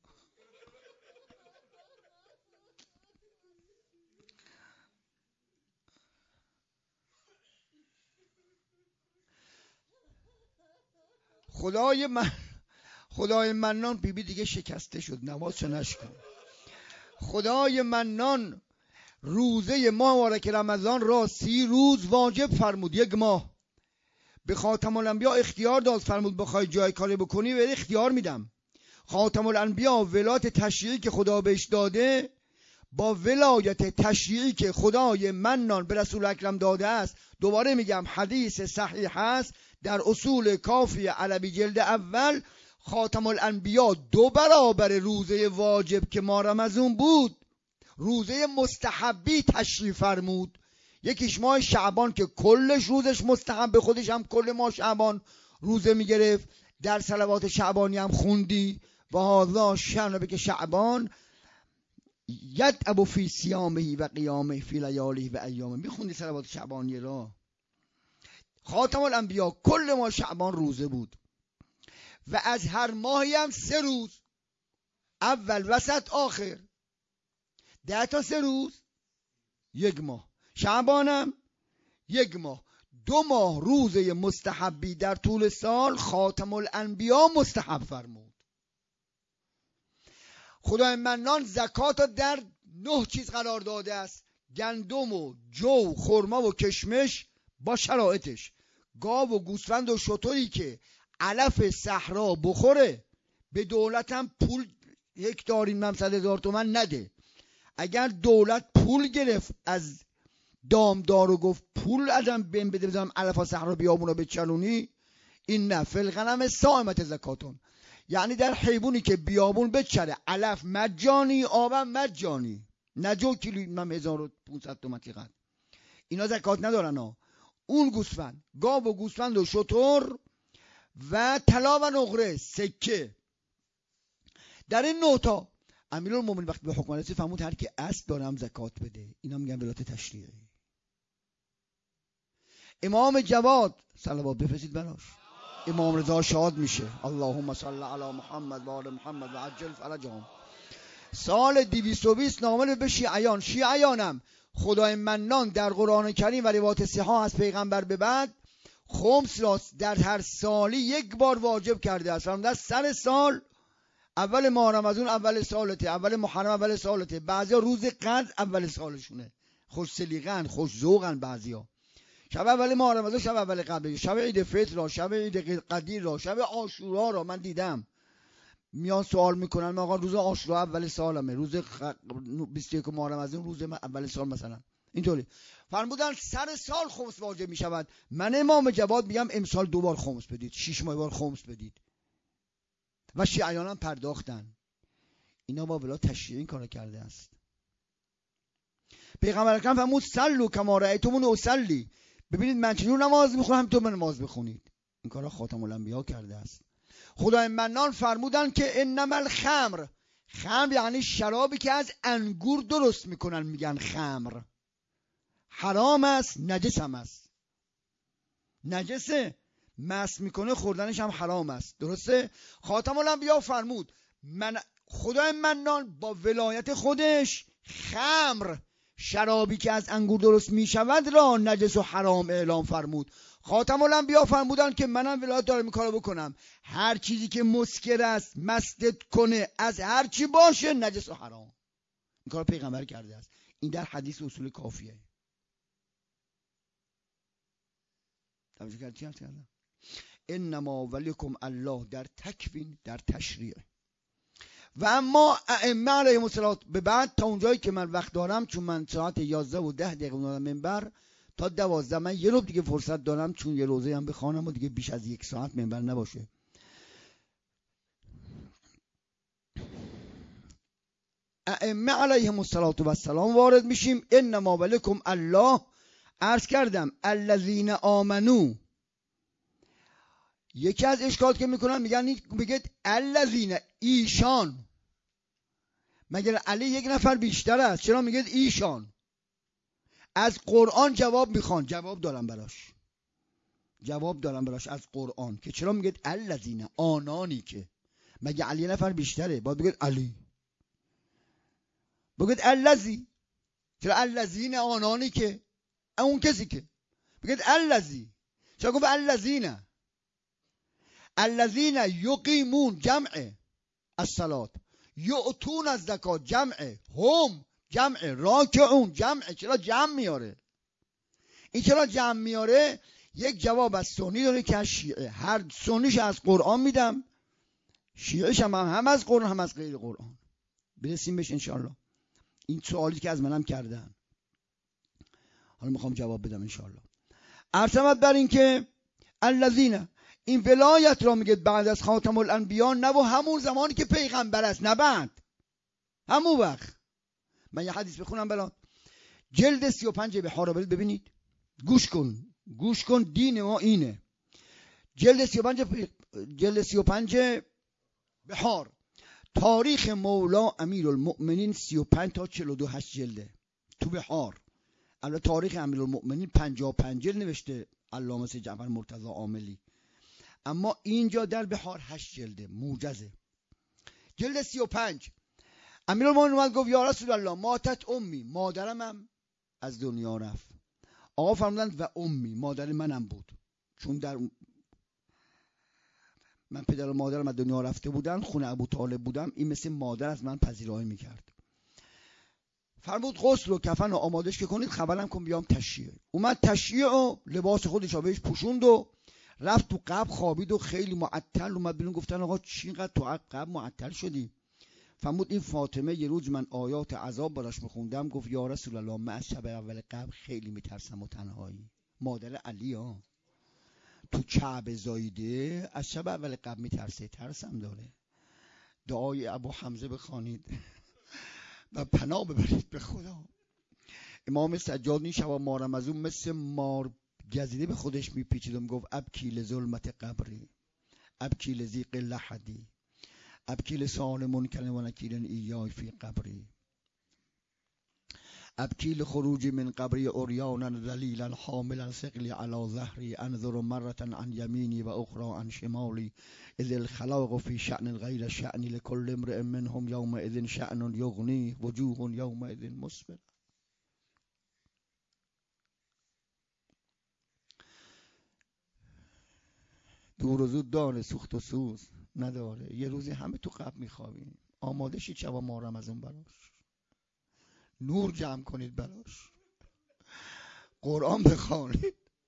خدای منان بیبی دیگه شکسته شد، نمازشو نشکن. خدای منان روزه ماه مبارک رمضان را 30 روز واجب فرمود، 1 ماه. به خاتم الانبیا اختیار داد، فرمود بخوای جای کاری بکنی بری اختیار میدم. خاتم الانبیا ولایت تشریعی که خدا بهش داده با ولایت تشریعی که خدای منان به رسول اکرم داده است، دوباره میگم حدیث صحیح است در اصول کافی علوی جلد اول، خاتم الانبیا 2 برابر روزه واجب که ماه رمضان بود روزه مستحبی تشریع فرمود. یکیش ماه شعبان که کلش روزش مستحب، خودش هم کل ماه شعبان روزه میگرفت، در صلوات شعبانی هم خوندی و هذا شأن بک شعبان یدعب فی صیامه و قیامه فی لیاله و ایامه، میخوندی صلوات شعبانی را. خاتم الانبیا کل ماه شعبان روزه بود و از هر ماهی هم 3 روز، اول وسط آخر، 10 تا 3 روز 1 ماه، شعبانم 1 ماه، 2 ماه روزه مستحبی در طول سال خاتم الانبیا مستحب فرمود. خدای منان زکات در 9 چیز قرار داده است، گندم و جو، خرما و کشمش با شرایطش، گاو و گوسفند و شتری که علف صحرا بخوره به دولت هم پول هکتاری 900,000 تومان نده. اگر دولت پول گرفت از دامدار و گفت پول ازم بهم بده بزنم علف صحرا بیابونا بچلونی، این نه، فی الغنم صائمت زکاتون، یعنی در حیوانی که بیابون بچره علف مجانی آبم مجانی، نجو کیلوی من 1500 تومان تیغت، اینا زکات ندارن ها. اون گوسفند، گاو و گوسفند و شتر و طلا و نقره سکه، در این 9 تا امیرالمومنین وقتی به حکم رسید فرمود هر کی اسب دارم زکات بده. اینا میگن ولایت تشریعی. امام جواد صلوات بفرستید براش، امام رضا شاد میشه، اللهم صل علی محمد و آل محمد و عجل فرجهم. سال 220 نامه به شیعیانم خدای منان در قرآن کریم و روایات صحیح از پیغمبر به بعد خمس را در هر سالی 1 بار واجب کرده است. در سر سال، اول ماه رمضان اول سالته، اول محرم اول سالته، بعضیا روز قدر اول سالشونه، خوش سلیقه‌اند خوش ذوقن بعضیا، شب اول ماه رمضان، شب اول قبل، شب عید فطر را، شب عید قدیر را، شب عاشورا را من دیدم میان سوال میکنن آقا روز عاشورا اول سالمه، روز 21 ماه رمضان روز اول سال مثلا اینطوری. فرمودن سر سال خمس واجب میشود. من امام جواد میگم امسال 2 بار خمس بدید، 6 ماه بار خمس بدید. و شیعیان هم پرداختن. اینا با بلا تشریع این کارو کرده است. پیغمبر اکرم فرمود صلوا کما رأیتمونی اصلی، ببینید من چجور نماز میخونم همینطور من نماز بخونید. این کارا خاتم الانبیا کرده است. خدای منان فرمودن که انما الخمر، خمر یعنی شرابی که از انگور درست میکنن، میگن خمر، حرام است، نجس هم است. نجسه، مست میکنه، خوردنش هم حرام است. درسته؟ خاتم الانبیا فرمود خدای منان با ولایت خودش خمر، شرابی که از انگور درست میشود را نجس و حرام اعلام فرمود. خاتم الانبیا فرمودن که منم ولایت دارم این کارو بکنم. هر چیزی که مسکر است، مستت کنه، از هر چی باشه، نجس و حرام. این کارو پیغمبر کرده است. این در حدیث اصول کافیه. توجه کردید؟ انما ولیکم الله در تکوین، در تشریع. و اما ائمه علیهم السلام به بعد تا اونجایی که من وقت دارم، چون من ساعت 11 و 10 دقیقه اومدم منبر تا 12 من یه رو دیگه فرصت دارم، چون یه روزه هم بخوانم و دیگه بیش از 1 ساعت منبر نباشه. ائمه علیهم السلام وارد میشیم. انما ولیکم الله، عرض کردم الذین آمنو. یکی از اشکالات که میکنن میگه الذین، ایشان. مگر علی یک نفر بیشتر است؟ چرا میگه ایشان؟ از قرآن جواب میخوان. جواب دارم براش از قرآن که چرا میگه الذین، آنانی که. مگه علی نفر بیشتره؟ باید بگید علی، بگید الذی. چرا الذین، آنانی که، اون کسی که. بگید الذی. چرا گفت الذین؟ الذین یقیمون جمع الصلاة، یؤتون الزکات جمع، هم جمع، راکعون جمع. چرا جمع میاره؟ این چرا جمع میاره؟ یک جواب از سنی داره که از شیعه. هر سنیش از قرآن میدم، شیعهش هم از قرآن هم از غیر قرآن. برسیم بهش انشاءالله. این سوالی که از منم کردن حالا میخوام جواب بدم انشاءالله. عرضمت بر این که الذین، این ولایت را میگه بعد از خاتم الانبیا، نه و همون زمانی که پیغمبر است، نه بعد، همون وقت. من یه حدیث بخونم بلا. جلد 35 بحار، ببینید، گوش کن دین ما اینه. جلد 35 بحار، تاریخ مولا امیرالمؤمنین 35 تا 42 جلده تو بحار. البته تاریخ امیرالمؤمنین 55 جلد نوشته علامه سید جعفر مرتضی عاملی، اما اینجا در بحار 8 جلده موجزه. جلد 35 امیرالمؤمنین اومد گفت یا رسول الله ماتت امی، مادرم هم از دنیا رفت. آقا فرمودند و امی، مادر منم بود، چون در من پدر و مادرم از دنیا رفته بودن، خونه ابو طالب بودم، این مثل مادر از من پذیرایی میکرد. فرمود غسل و کفن و آمادش که کنید، خبرم کن بیام تشییع. اومد تشییع و لباس خودش رو بهش پوشوند و رفت تو قبر خوابید و خیلی معطل اومد بیرون. گفتن آقا چقدر تو قبر معطل شدی؟ فرمود این فاطمه یه روز من آیات عذاب براش میخوندم، گفت یا رسول الله من از شب اول قبر خیلی میترسم و تنهایی. مادر علی ها تو کعبه زایده، از شب اول قبر میترسه، ترسم داره. دعای ابو حمزه بخوانید و پناه ببرید به خدا. امام سجاد این شب ماه رمضان مثل مار گزیده به خودش میپیچید و میگفت ابکی لظلمت قبری، ابکی لضیق لحدی، ابکی لسان منکر و نکیر ایای فی قبری، ابکی لخروج من قبری عریانا ذلیلا حاملا ثقلی علی ظهری، انظر مرة عن یمینی و اخرى عن شمالی، اذ الخلاق فی شأن غیر شأنی، لكل امرئ منهم یومئذ شأن یغنی، وجوه یومئذ مسفرة. دور و زود داره، سوخت و سوز نداره. یه روزی همه تو قبر میخوابیم. آماده شید شب ماه رمضان براش، نور جمع کنید براش، قرآن بخوانید،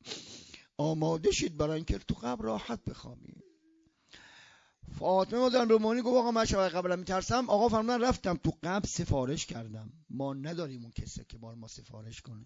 آماده شید برای اینکه تو قبر راحت بخوابید. فاطمه مادر رومانی گفت آقا من شب قبرم میترسم. آقا فرمودن رفتم تو قبر سفارش کردم، ما نداریم اون کسی که بار ما سفارش کنه.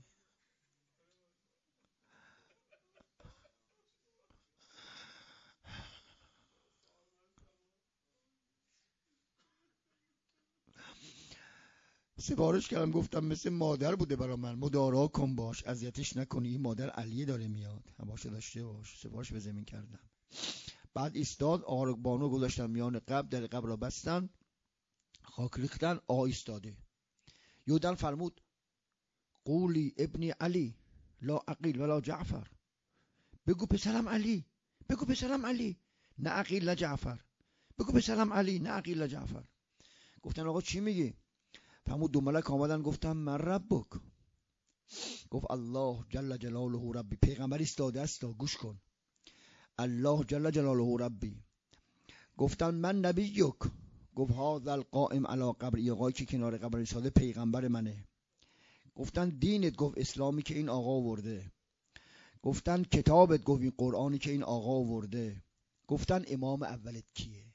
سفارش کردم، گفتم مثل مادر بوده برا من، مدارا کن باش، اذیتش نکنی، این مادر علی داره میاد، حواسش داشته باش. سفارش به زمین کردم. بعد ایستاد، آقا بانو گذاشتن میان قبر، در قبر را بستن، خاک ریختن، آقا ایستاده. یودن فرمود قولی ابن علی لا عقیل ولا جعفر، بگو پسرم علی، بگو پسرم علی، نه عقیل نه جعفر، بگو پسرم علی، نه عقیل نه جعفر. گفتن آقا چی میگی؟ فرمود دو ملک آمدن گفتم من ربک. گفت الله جل جلاله ربی. پیغمبر ایستاده است، گوش کن. الله جل جلاله ربی. گفتن من نبیک. گفت هذا القائم علی قبر، آقایی که کنار قبر ایستاده پیغمبر منه. گفتن دینت؟ گفت اسلامی که این آقا آورده. گفتن کتابت؟ گفت این قرآنی که این آقا آورده. گفتن امام اولت کیه؟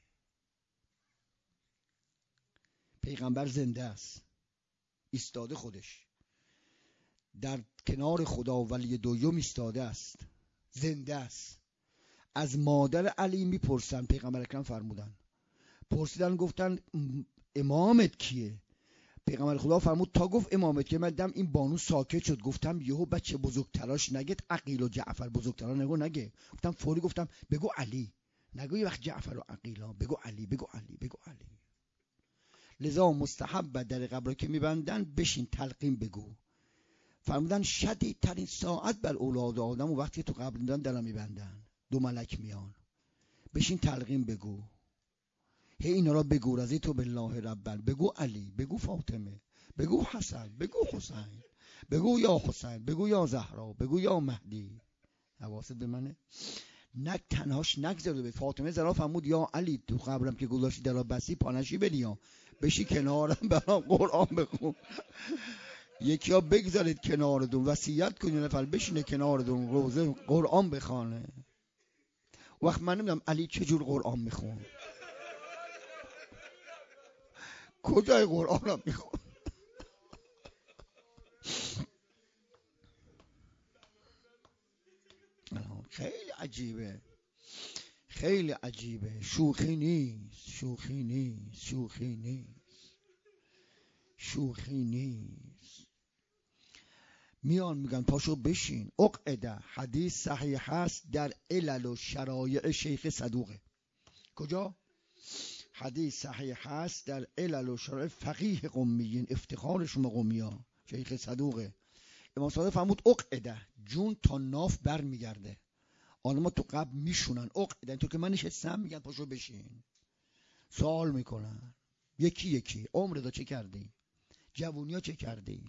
پیغمبر زنده است، ایستاده، خودش در کنار خدا ولی دوم ایستاده است، زنده است. از مادر علی میپرسن. پیغمبر اکرم فرمودن، پرسیدن گفتن امامت کیه؟ پیغمبر خدا فرمود تا گفت امامت که من دم این بانو ساکت شد. گفتم یهو بچه بزرگتراش نگید عقیل و جعفر، بزرگترا نگه. گفتم فوری گفتم بگو علی، نگو یه وقت جعفر و عقیلا، بگو علی، بگو علی، بگو علی. لذا مستحب در قبر که میبندن بشین تلقین بگو. فرمودن شدیدترین ساعت بر اولاد آدم و وقتی تو قبر میدن درم میبندن، دو ملک میان، بشین تلقین بگو. هی اینا را بگو رضیت بالله ربا، بگو علی، بگو فاطمه، بگو حسن، بگو حسین، بگو یا حسین، بگو یا زهرا، بگو یا مهدی. حواست به منه؟ نک تنهاش نگذارده. به فاطمه زهرا فرمود یا علی تو قبرم که گذاشتی در بسی پانشی بدیا، بشی کنارم برام قرآن بخون. یکی ها بگذارید کنارتون، وصیت کنید نفر بشینه کنارتون روزه قرآن بخونه. وقت من نمیدونم علی چجور قرآن میخون، کجای قرآن را میخون. خیلی عجیبه، خیلی عجیبه. شوخی نیست، شوخی نیست، شوخی نیست، شوخی نیست. میان میگن پاشو بشین. اقعده حدیث صحیح هست در علل و شرایع شیخ صدوقه. کجا؟ حدیث صحیح هست در علل و شرایع فقیه قمیین، افتخار شما قمیا، شیخ صدوقه. امام صادق فرمود اقعده، جون تا ناف بر میگرده. آنما تو قبر میشونن اقعده، اینطور که من نشستم میگن پاشو بشین. سوال میکنن یکی یکی، عمر دا چه کردی؟ جوونی ها چه کردی؟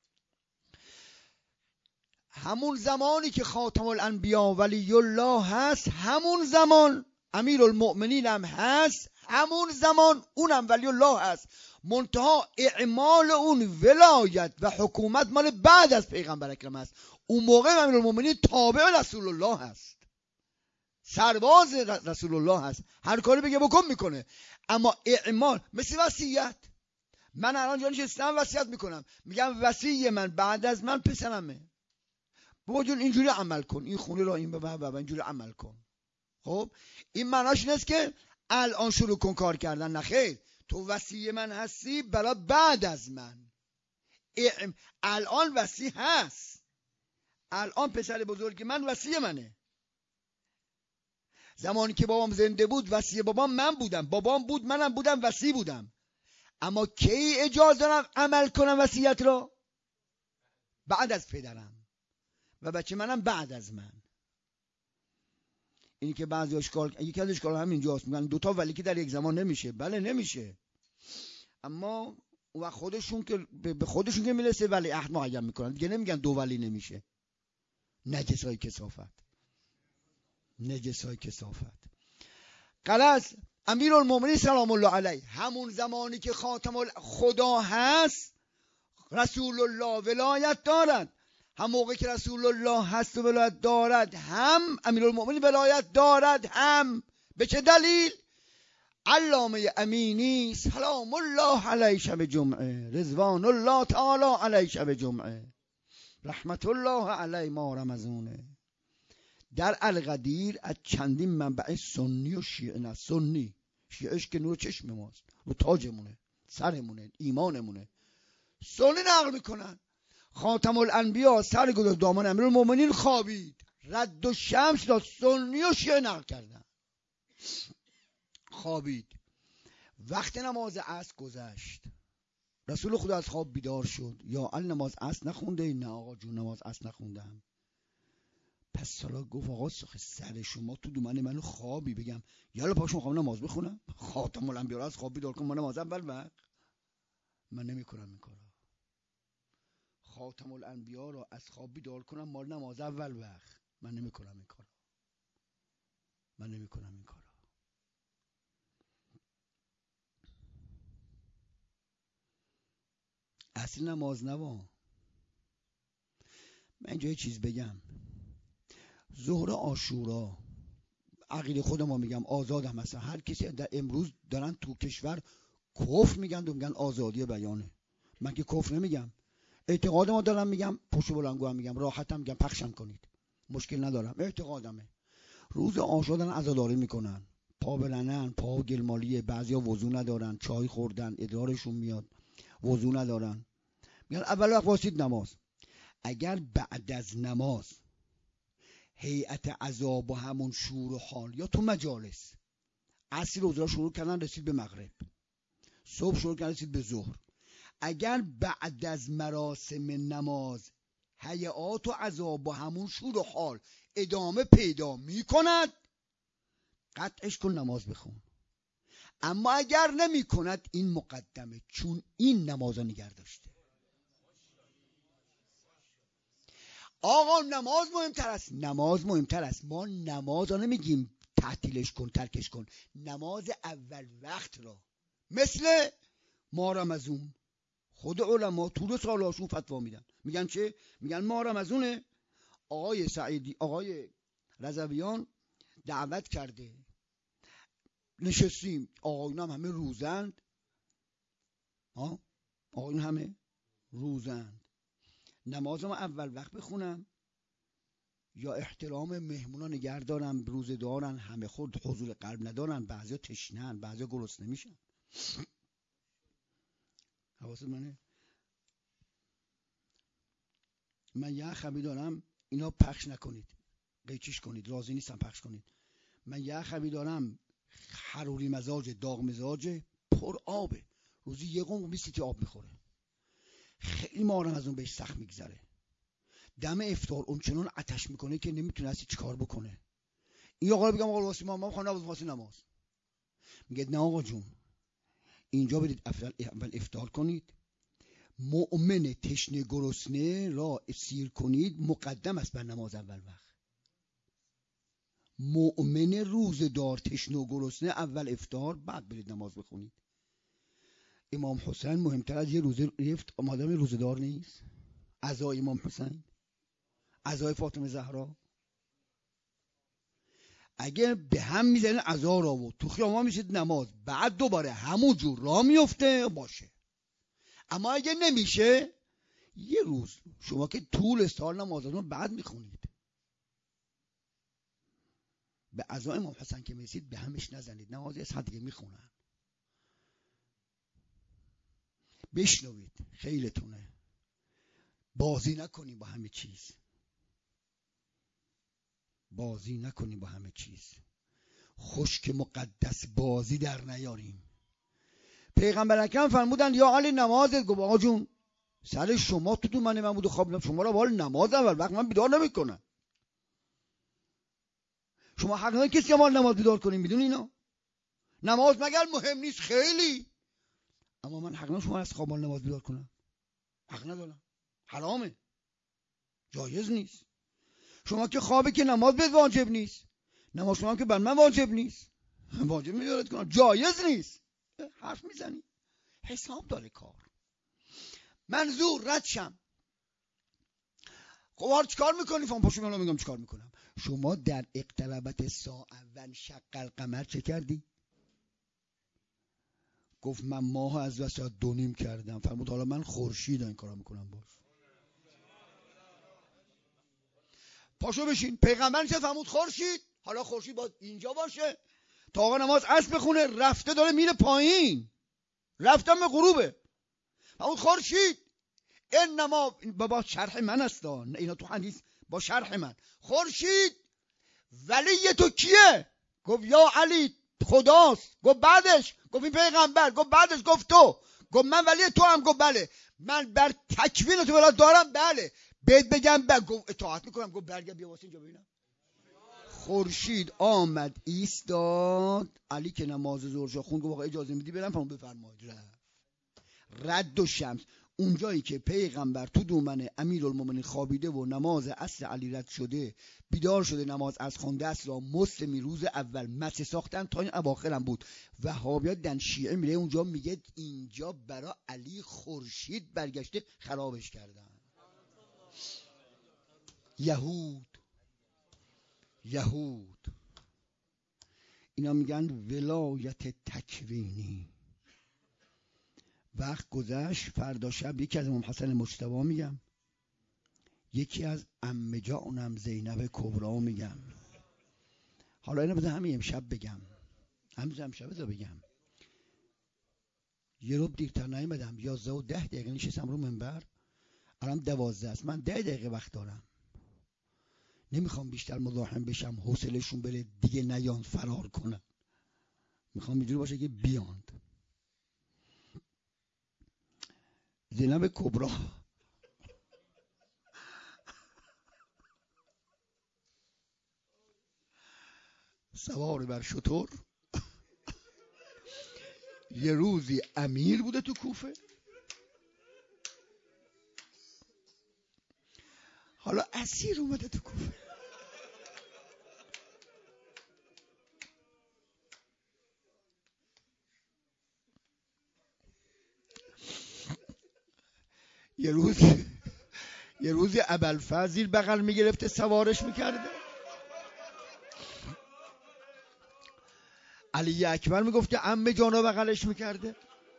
همون زمانی که خاتم الانبیا ولی الله هست، همون زمان امیر المؤمنین هم هست، همون زمان اونم ولی الله هست. منتها اعمال اون ولایت و حکومت مال بعد از پیغمبر اکرم هست. اون موقع امیر المؤمنین تابع رسول الله هست، سرباز رسول الله هست، هر کاری بگه بکن میکنه. اما اعمال مثل وصیت. من الان جا نشستم وصیت میکنم، میگم وصیه من بعد از من پسرمه، بابا جون اینجوری عمل کن، این خونه را این بابا اینجوری عمل کن. خب این معناش این است که الان شروع کن کار کردن. نخیر، تو وصی من هستی برای بعد از من. الان وصی هست، الان پسر بزرگ من وصی منه. زمانی که بابام زنده بود وصی بابام من بودم، بابام بود منم بودم، وصی بودم. اما کی اجازه دارم عمل کنم وصیت را؟ بعد از پدرم و بچه منم بعد از من. اینی که بعضی اشکال، یکی از اشکال همینجاست، میگن دوتا ولی که در یک زمان نمیشه. بله نمیشه، اما و خودشون که به خودشون که میرسه ولی عهد معین میکنن دیگه، نمیگن دو ولی نمیشه. نجسای کثافت، نجسای کثافت. غلط. امیرالمومنین سلام الله علیه همون زمانی که خاتم خدا هست، رسول الله ولایت دارد. هم موقع که رسول الله هست و ولایت دارد، هم امیرالمؤمنین ولایت دارد، هم به چه دلیل؟ علامه امینی سلام الله علیه شب جمعه، رضوان الله تعالی علیه شب جمعه، رحمت الله علیه ما رمضونه، در القدیر از چندین منبع سنی و شیعه، نه سنی شیعهش که نور چشم ماست، رو تاجمونه، سرمونه، ایمانمونه، سنی نقل میکنن خاتم الانبیا سر گذاشت دامن امیرالمؤمنین خوابید، رد و شمس داد، سنی و شیعه نقل کردن، خوابید. وقت نماز عصر گذشت، رسول خدا از خواب بیدار شد، یا نماز عصر نخونده؟ نه آقا جون نماز عصر نخوندم. پس سالا گفت آقا سر شما تو دومن منو خوابی بگم یالا پاشو میخوام نماز بخونم؟ خاتم الانبیا رو از خواب بیدار کن، من نماز اول وقت. من نمیکنم این کارا. خاتم الانبیا رو از خواب بیدار کنم مال نماز اول وقت، من نمیکنم این کارا. من نمیکنم این کارا. اصل نماز نوا. من اینجا یه چیز بگم، ظهر عاشورا عقیده خود ما میگم آزادم هستن، هر کسی در امروز دارن تو کشور کفر میگن و میگن آزادی بیانه، من که کفر نمیگم، اعتقاد ما دارم میگم، پشت بلندگو هم میگم، راحتم میگم پخشم کنید، مشکل ندارم، اعتقادمه. روز عاشورا دارن عزاداری میکنن، پا بلنن، پا گلمالیه، بعضیا وضو ندارن، چای خوردن ادرارشون میاد، وضو ندارن، میگن اول وقت واسید نماز. اگر بعد از نماز هیئت عزا با همون شور و حال، یا تو مجالس عصر روزا شروع کردن رسید به مغرب، صبح شروع کردن رسید به ظهر، اگر بعد از مراسم نماز هیئات و عزا با همون شور و حال ادامه پیدا می کند، قطعش کن نماز بخون. اما اگر نمی کند این مقدمه، چون این نماز نگر داشته. آقا نماز مهمتر است، نماز مهمتر است. ما نماز رو نمیگیم تعطیلش کن ترکش کن، نماز اول وقت را، مثل ما رمضون، خود علما طول سالاشون فتوا میدن، میگن چه؟ میگن ما رمضونه. آقای سعیدی، آقای رضویان دعوت کرده، نشستیم، آقایون هم همه روزند، آقایون همه روزند، نماز ما اول وقت بخونم یا احترام مهمونا نگه دارن، روزه دارن، همه خود حضور قلب ندارن، بعضیا تشنن، بعضیا گرسنه میشن. حواست منه؟ من یه خبری دارم، اینا پخش نکنید، قیچیش کنید، راضی نیستم پخش کنید. من یه خبری دارم، حروری مزاج، داغ مزاج، پر آبه، روزی یه قم 20 لیتر آب میخوره، خیلی مارم از اون بهش سخت میگذره، دم افطار اونچنان آتش میکنه که نمیتونه اصلا چی کار بکنه. این آقا رو بگم آقا واسه ما خانه واسه نماز، میگه نه آقا جون، اینجا برید اول افطار کنید، مؤمن تشنه گرسنه را اسیر کنید، مقدم است بر نماز اول وقت. مؤمن روزدار تشنه و گرسنه اول افطار، بعد برید نماز بخونید. امام حسین مهمتر از یه روزه آدم روزدار نیست؟ عزای امام حسین، عزای فاطمه زهرا، اگر به هم میزنه عزا را و تو خیابان میشید نماز، بعد دوباره همون جور راه میفته باشه. اما اگه نمیشه، یه روز شما که طول سال نمازتون بعد میخونید، به عزای امام حسین که میرسید به همش نزنید، نماز از حد دیگه میخونن، بشنوید، خیلیتونه، بازی نکنیم با همه چیز، بازی نکنیم با همه چیز، خشک مقدس بازی در نیاریم. پیغمبر اکرم فرمودن یا علی نمازت، گفت آقا جون سر شما تو من بود و خواب شما را بال نماز اول وقت من بیدار نمیکنم. شما حق ندارید کسی ما نماز بیدار کنیم، میدون اینا نماز مگر مهم نیست؟ خیلی، اما من حق ندارم شما از خواب نماز بیدار کنم، حق ندارم، حرامه، جایز نیست. شما که خوابه که نماز بهت واجب نیست، نماز شما که بر من واجب نیست، واجب میدارد کنم، جایز نیست. حرف میزنی، حساب داره کار. منظور رد شم، خب حالا چیکار میکنی؟ فهم پاشو میام میگم چیکار میکنم. شما در اقتربت ساعه و شق القمر چه کردی؟ گفت من ماه از وسط 2.5 کردم. فرمود حالا من خورشید این کارا میکنم باز. پاشو بشین. پیغمبر چه فرمود؟ خورشید. حالا خورشید باید اینجا باشه تا آقا نماز عصر بخونه، رفته داره میره پایین، رفتم به غروبه. فرمود خورشید انما، با شرح من است اینا تو حدیث با شرح من. خورشید ولی تو کیه؟ گفت یا علی خداست. گفت بعدش؟ گفت این پیغمبر. گفت بعدش؟ گفت تو. گفت من ولی تو هم؟ گفت بله. من بر تکوین تو ولایت دارم؟ بله. بهت بگم گفت اطاعت میکنم. گفت برگرد بیا واسه اینجا ببینم. خورشید آمد ایستاد، علی که نماز ظهر خوند گفت آقا اجازه میدی برم؟ فرمود بفرمایید. رفت. رد و شمس اونجایی که پیغمبر تو دومن امیرالمومنین خوابیده و نماز عصر علی رد شده، بیدار شده نماز از خونده است را مسلمی روز اول مسه ساختن تا این اواخرم بود. وهابیات دن شیعه میره اونجا میگه اینجا برا علی خورشید برگشته، خرابش کردن. یهود اینا میگن ولایت تکوینی. وقت گذشت، فردا شب یکی از امام حسن مجتبی میگم، یکی از عمه جانم زینب کبرا میگم. حالا اینو بذار همین امشب بگم، بذار بگم. یه ربع دیرتر نیومدم، 11:10 نشستم رو منبر، الان 12 است. من 10 دقیقه وقت دارم، نمیخوام بیشتر مزاحم بشم، حوصله‌شون بره دیگه نیان فرار کنن. میخوام اینجوری باشه که بیاند. زینب کبرا سوار بر شتر یه روزی امیر بوده تو کوفه، حالا اسیر اومده تو کوفه. یه روزی ابوالفضل بغل میگرفته سوارش میکرده، علی اکبر میگفته عمه جانا بغلش میکرده.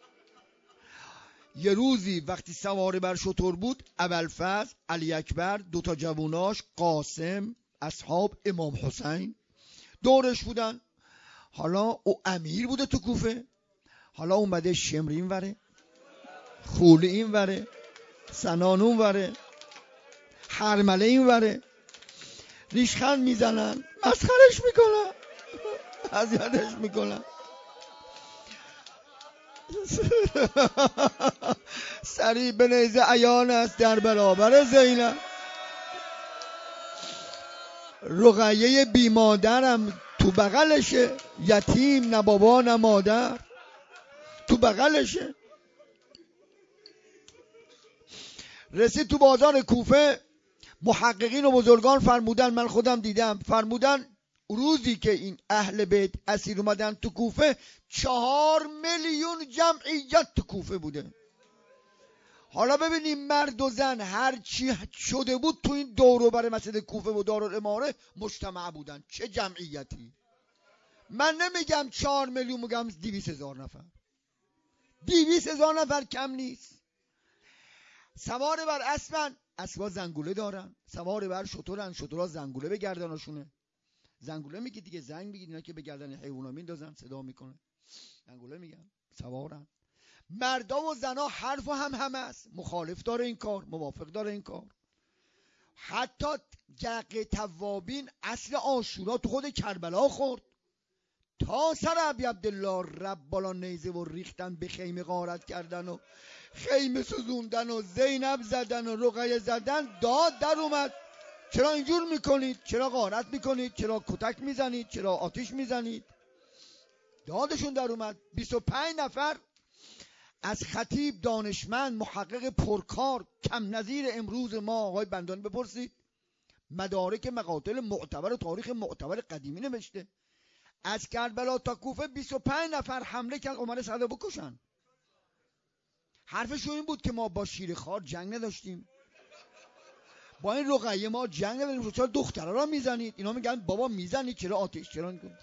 یه روزی وقتی سوار بر شتر بود، ابوالفضل، علی اکبر، 2 جووناش، قاسم، اصحاب امام حسین دورش بودن. حالا او امیر بوده تو کوفه، حالا اومده شمر این وره، خوله این وره، سنان اون وره، حرمله این وره، ریشخند میزنن، مسخرش میکنن، اذیتش میکنن. سری به نیزه عیان است در برابر زینب. رقیه بی مادرم تو بغلشه، یتیم نه بابا نه مادر تو بغلشه. رسید تو بازار کوفه، محققین و بزرگان فرمودن، من خودم دیدم، فرمودن روزی که این اهل بیت اسیر اومدن تو کوفه 4 میلیون جمعیت تو کوفه بوده. حالا ببینیم مرد و زن هر چی شده بود تو این دور و بر مسجد کوفه و دارالاماره مجتمع بودن. چه جمعیتی! من نمیگم 4 میلیون، میگم 200,000 نفر. 200,000 نفر کم نیست. سوار بر اسبن، اسبا زنگوله دارن. سوار بر شترن، شترها زنگوله به گردنشونه. زنگوله میگه دیگه، زنگ میگه اینا که به گردن حیونا میندازن صدا میکنه، زنگوله میگن. سوارن. مردا و زنا حرف و هم است، مخالف داره این کار، موافق داره این کار. حتی جق توابین اصل عاشورا تو خود کربلا خورد. تا سر ابی عبدالله رب بالا نیزه و ریختن، به خیمه غارت کردن و خیمه سوزوندن و زینب زدن و رقیه زدن. داد در اومد، چرا اینجور میکنید؟ چرا غارت میکنید؟ چرا کتک میزنید؟ چرا آتش میزنید؟ دادشون در اومد. 25 نفر از خطیب دانشمند محقق پرکار کم نظیر امروز ما آقای بندانی بپرسید، مدارک مقاتل معتبر تاریخ معتبر قدیمی نوشته، از کربلا تا کوفه 25 نفر حمله کرد عمر سعد بکشن. حرفشون این بود که ما با شیرخوار جنگ نداشتیم، با این رقیه ما جنگ بدیم، چرا دخترها را میزنید؟ اینا میگن بابا میزنید چرا آتش چرا میکنید؟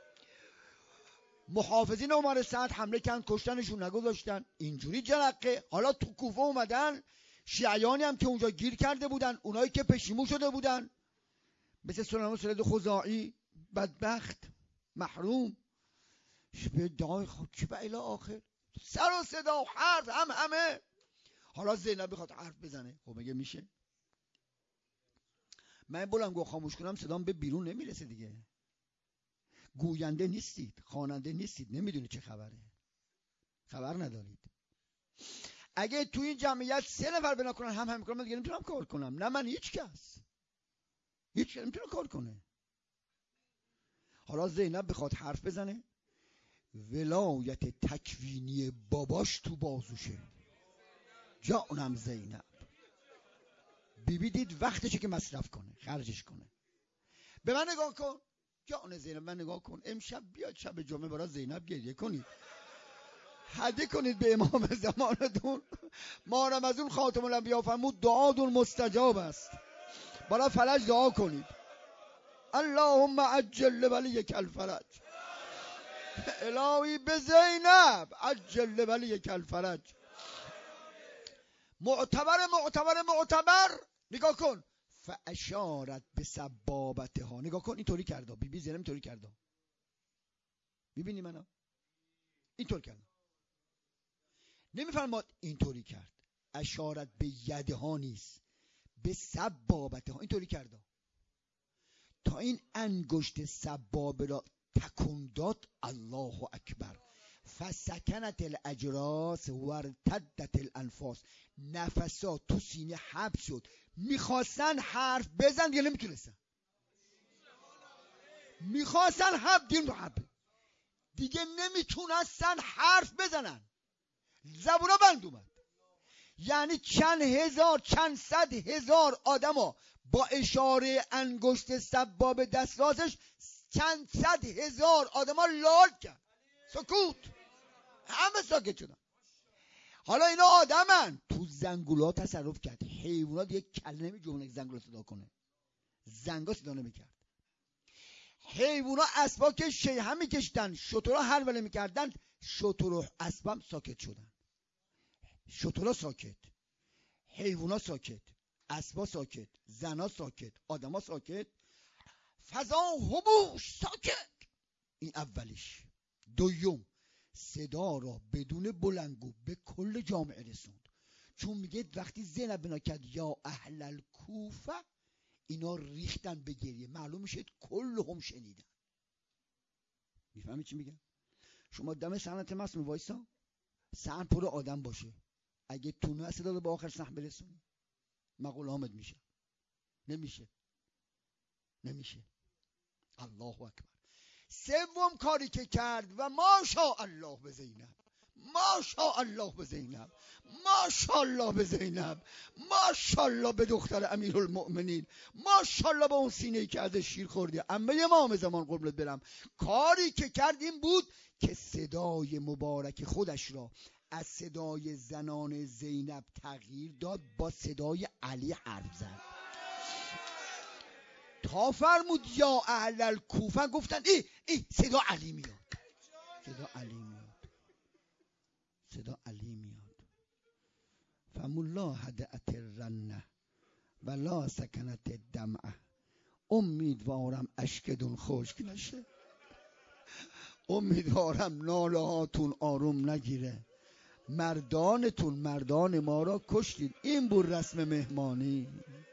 محافظین عمر سعد حمله کردن کشتنشون نگذاشتن. اینجوری جرقه. حالا تو کوفه اومدن شیعیانی هم که اونجا گیر کرده بودن، اونایی که پشیمون شده بودن مثل سلیمان سلید خزاعی بدبخت محروم به دعای خود که به الی آخر سر و صدا و حرف همه. حالا زینب بخواد حرف بزنه خب میگه میشه؟ من بلندگو خاموش کنم صدام به بیرون نمیرسه دیگه. گوینده نیستید، خواننده نیستید، نمیدونید چه خبره، خبر ندارید. اگه تو این جمعیت 3 نفر بنا کنن هم میکنم، من دیگه نمیتونم کار کنم. نه من هیچ کس نمیتونه کار کنه. حالا زینب بخواد حرف بزنه ولایت تکوینی باباش تو بازوشه. جانم زینب. بیبی دید وقتشه که مصرف کنه، خرجش کنه. به من نگاه کن جان زینب، من نگاه کن. امشب بیاد شب جمعه برای زینب گریه کنید، هدیه کنید به امام زمانتون. مارم از اون خاتم الانبیا فرمود دعاتون مستجاب است، برای فلج دعا کنید. اللهم عجل ولیک الفرج. الهی به زینب عجل ولیک الفرج. معتبر. نگاه کن. فاشارت به سبابتها. نگاه کن اینطوری کرده. بیبی زینب اینطوری کرده. میبینی منو؟ اینطور کرده. نمیفرماد اینطوری کرد. اشارت به یدها نیست، به سبابتها. اینطوری کرده تا این انگشت سبابه را تکون داد. الله اکبر. فسکنت الاجراس وارتدت الانفاس. نفسات تو سینه حبس شد. میخواستن حرف بزن دیگه نمیتونستن. میخواستن دیگه نمیتونستن حرف بزنن. زبونا بند اومد. یعنی چند صد هزار آدمو با اشاره انگشت سبابه دست رازش چند صد هزار آدمو لال کرد. سکوت. همه ساکت شدن. حالا اینا آدمن. تو زنگولا تصرف کرد. حیوانات یک کلمه نمی‌جونه زنگولا صدا کنه. زنگا صدا نمی‌کرد. حیونا اسبا که شیهه می‌کشتن، شترها حلوله می‌کردن، شتر و اسبم ساکت شدن. شترها ساکت، حیونا ساکت، اسبا ساکت، زنا ساکت، آدما ساکت، فضا هبوش ساکت. این اولیش. دوم صدا را بدون بلندگو به کل جامعه رسوند. چون میگه وقتی زینب بنا کرد یا اهل الکوفه، اینا ریختن به گریه. معلوم میشه کلهم شنیدن. میفهمی چی میگم؟ شما دم صحنت مصنوع وایسا، صحن پر آدم باشه، اگه تونه صدا رو به آخر صحن برسونی مقول آمد میشه. نمیشه. الله اکبر. سوم کاری که کرد و ماشاءالله به زینب، ماشاءالله به زینب، ماشاءالله به زینب، ماشاءالله به دختر امیرالمؤمنین، ماشاءالله به اون سینه‌ای که از شیر خوردی عمه امام زمان قربونت برم. کاری که کرد این بود که صدای مبارک خودش را از صدای زنان زینب تغییر داد، با صدای علی حرف زد. تا فرمود یا اهل الکوفه، گفتن ای صدا علی میاد. صدا علی میاد. فمولا هدأت الرنه ولا سکنت الدمعه. امیدوارم اشکتون خشک نشه، امیدوارم ناله هاتون آروم نگیره. مردان ما را کشتید. این بود رسم مهمانی.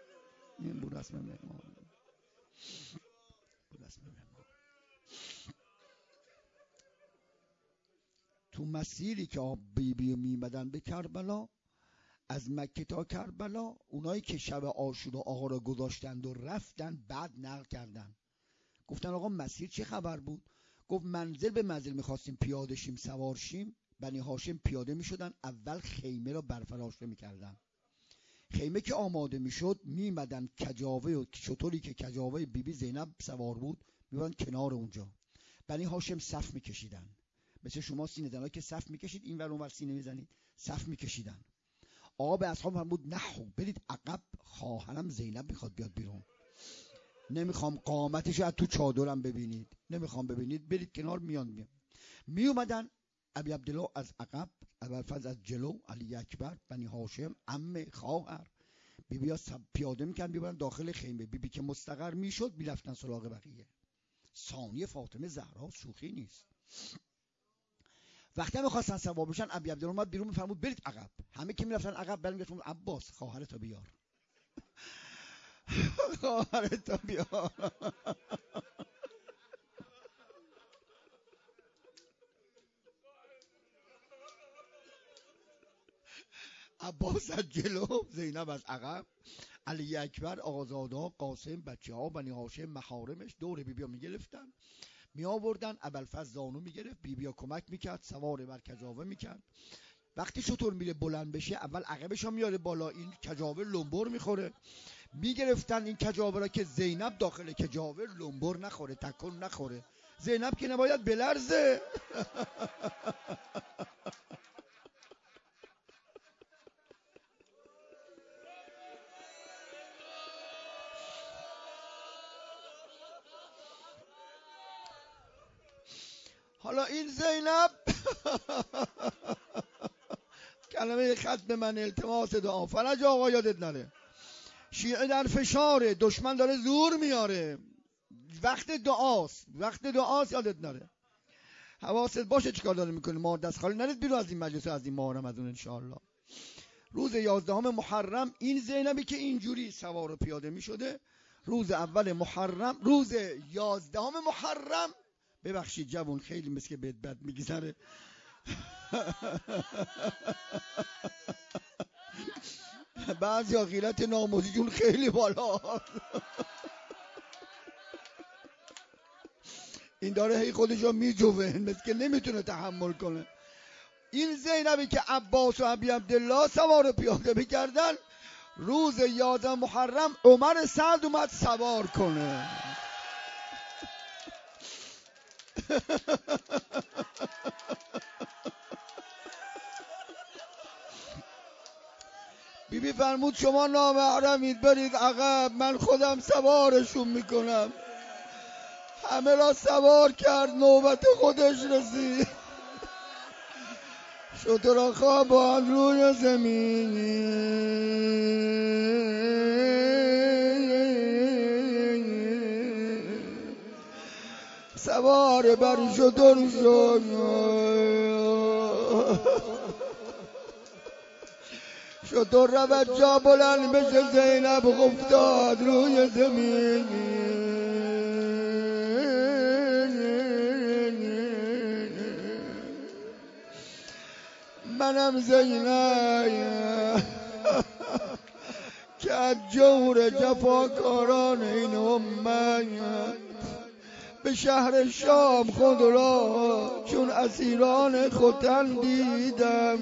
تو مسیری که بیبی میمدن به کربلا، از مکه تا کربلا، اونایی که شب عاشورا آقا را گذاشتند و رفتن، بعد نقل کردن، گفتن آقا مسیر چه خبر بود؟ گفت منزل به منزل میخواستیم پیاده شیم سوار شیم. بنی هاشم پیاده میشدن، اول خیمه را برفراشته میکردن. خیمه که آماده میشد میمدن کجاوه و شطوری که کجاوه بیبی زینب سوار بود میبرن کنار اونجا. بنی هاشم صف میکشیدن، مثل شما سینه زنایی که صف میکشید این ور اون ور سینه میزنید، صف میکشیدن. آقا به اصحاب فرمود نه برید عقب، خواهرم زینب میخواد بیاد بیرون، نمیخوام قامتش از تو چادرم ببینید، نمیخوام ببینید، برید کنار. می اومدن ابی عبدالله از عقب، ابوالفضل از جلو، علی اکبر، بنی هاشم، عمه، خواهر، بیبی‌ها پیاده میکردن میبرن داخل خیمه. بیبی که مستقر میشد میرفتن سراغ بقیه. ثانیه فاطمه زهرا شوخی نیست. وقتی میخواستن سوار بشن ابی عبدالله اومد بیرون میفرمود برید عقب. همه که میرفتن عقب برمیگشتن عباس خواهرتو بیار. خواهرتو بیار. عباس از جلو، زینب از عقب، علی اکبر، آقازادا، قاسم، بچه ها، بنی هاشم، محارمش دور بیبیا میگرفتن، می آوردن. ابوالفضل زانو میگرفت، بیبیا کمک میکرد، سوار بر کجاوه میکرد. وقتی شطور میره بلند بشه اول عقبش ها میاره بالا، این کجاوه لنبر میخوره. میگرفتن این کجاوه را که زینب داخل کجاوه لنبر نخوره، تکون نخوره. زینب که نباید بلرزه. حالا این زینب کلمه ختم من التماس دعا، فرج آقا یادت نره، شیعه در فشاره، دشمن داره زور میاره، وقت دعاست، وقت دعاست، یادت نره. حواست باشه چیکار داره میکنی، ما دست خالی نرید بیرون از این مجلس، از این محرم، از اون انشاءالله. روز 11 محرم این زینبی که اینجوری سوار و پیاده میشده، روز اول محرم، روز 11 محرم، ببخشید جوون خیلی مثل که بهت بد میگذره. بعضی ها غیرت ناموزیشون خیلی بالا، این داره هی خودشو میجوه مثل که نمیتونه تحمل کنه. این زینبی که عباس و ابی عبدالله سوار پیاده میکردن، روز 11 محرم عمر سعد اومد سوار کنه. بیبی فرمود شما نامحرمید برید عقب، من خودم سوارشون میکنم. همه را سوار کرد، نوبت خودش رسید. شترها خوابان روی زمین، سوار بر شتر شد، شتر رود جا بلند بشه، زینب افتاد روی زمین. منم زینب که از جور جفاکاران این امت به شهر شام خود را چون اسیران ختن دیدم.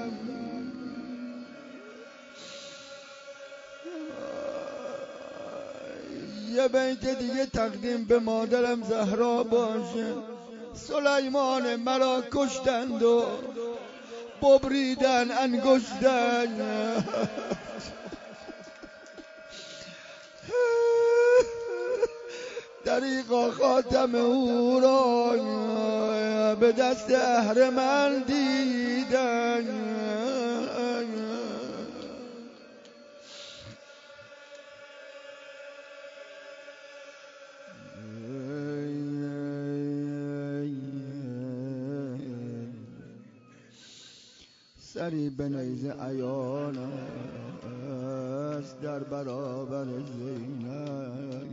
یه بیت دیگه تقدیم به مادرم زهرا باشه. سلیمان مرا کشتند و ببریدن انگشتن، دریغا خاتم او را به دست اهرمن دیدن. سری به نیزه عیان است در برابر زینب،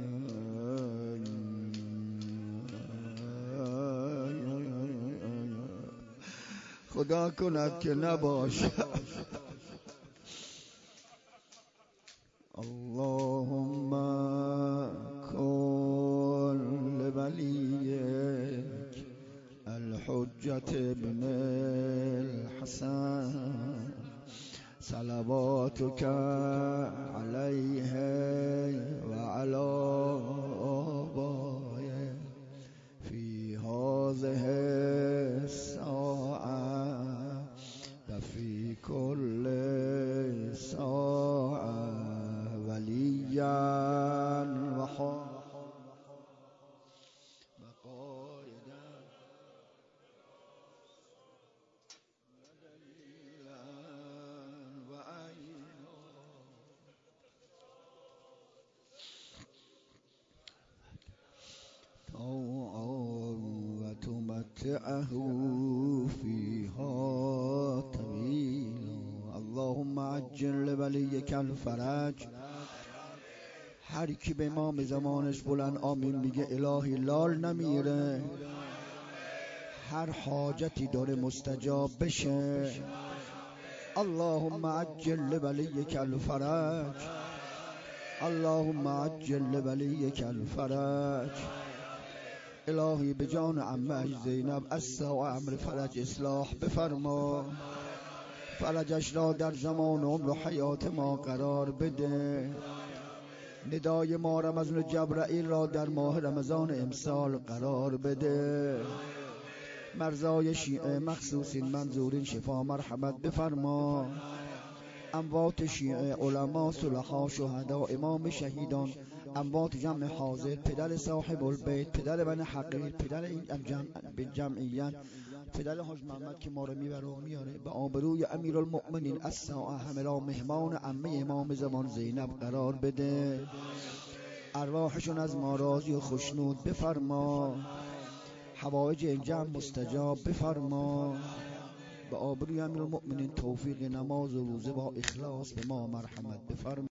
خدا کند که نباشد. اللهم کن لولیک الحجة ابن الحسن صلواتك عليه وعلى آبائه في هذه الساعة وفي كل مهديا وقائدا ودليلا وعينا طوعا وتمتعه فيها طويلا. اللهم عجل لوليك الفرج. هر کی به امام زمانش بلند آمین میگه الهی لال نمیره، هر حاجتی داره مستجاب بشه. اللهم عجل لولیک الفرج، اللهم عجل لولیک الفرج. الهی به جان عمه زینب اسا و امر فرج اصلاح بفرما، فرجش را در زمان عمر و حیات ما قرار بده. ندای ما رمضان جبرائیل را در ماه رمضان امسال قرار بده. مرزای شیعه مخصوصین منظورین شفا مرحمت بفرما. اموات شیعه، علما، صلحا، شهدا، امام شهیدان، اموات جمع حاضر، پدر صاحب البیت، پدر بن حقیر، پدر این جمعیت، پدر حاج محمد که ما رو میبره و میاره، به آبروی امیرالمؤمنین الساعه همه را مهمان عمه امام زمان زینب قرار بده. ارواحشون از ما راضی و خوشنود بفرما. حوائج این جمع مستجاب بفرما. به آبروی امیرالمؤمنین توفیق نماز و روزه با اخلاص به ما مرحمت بفرما.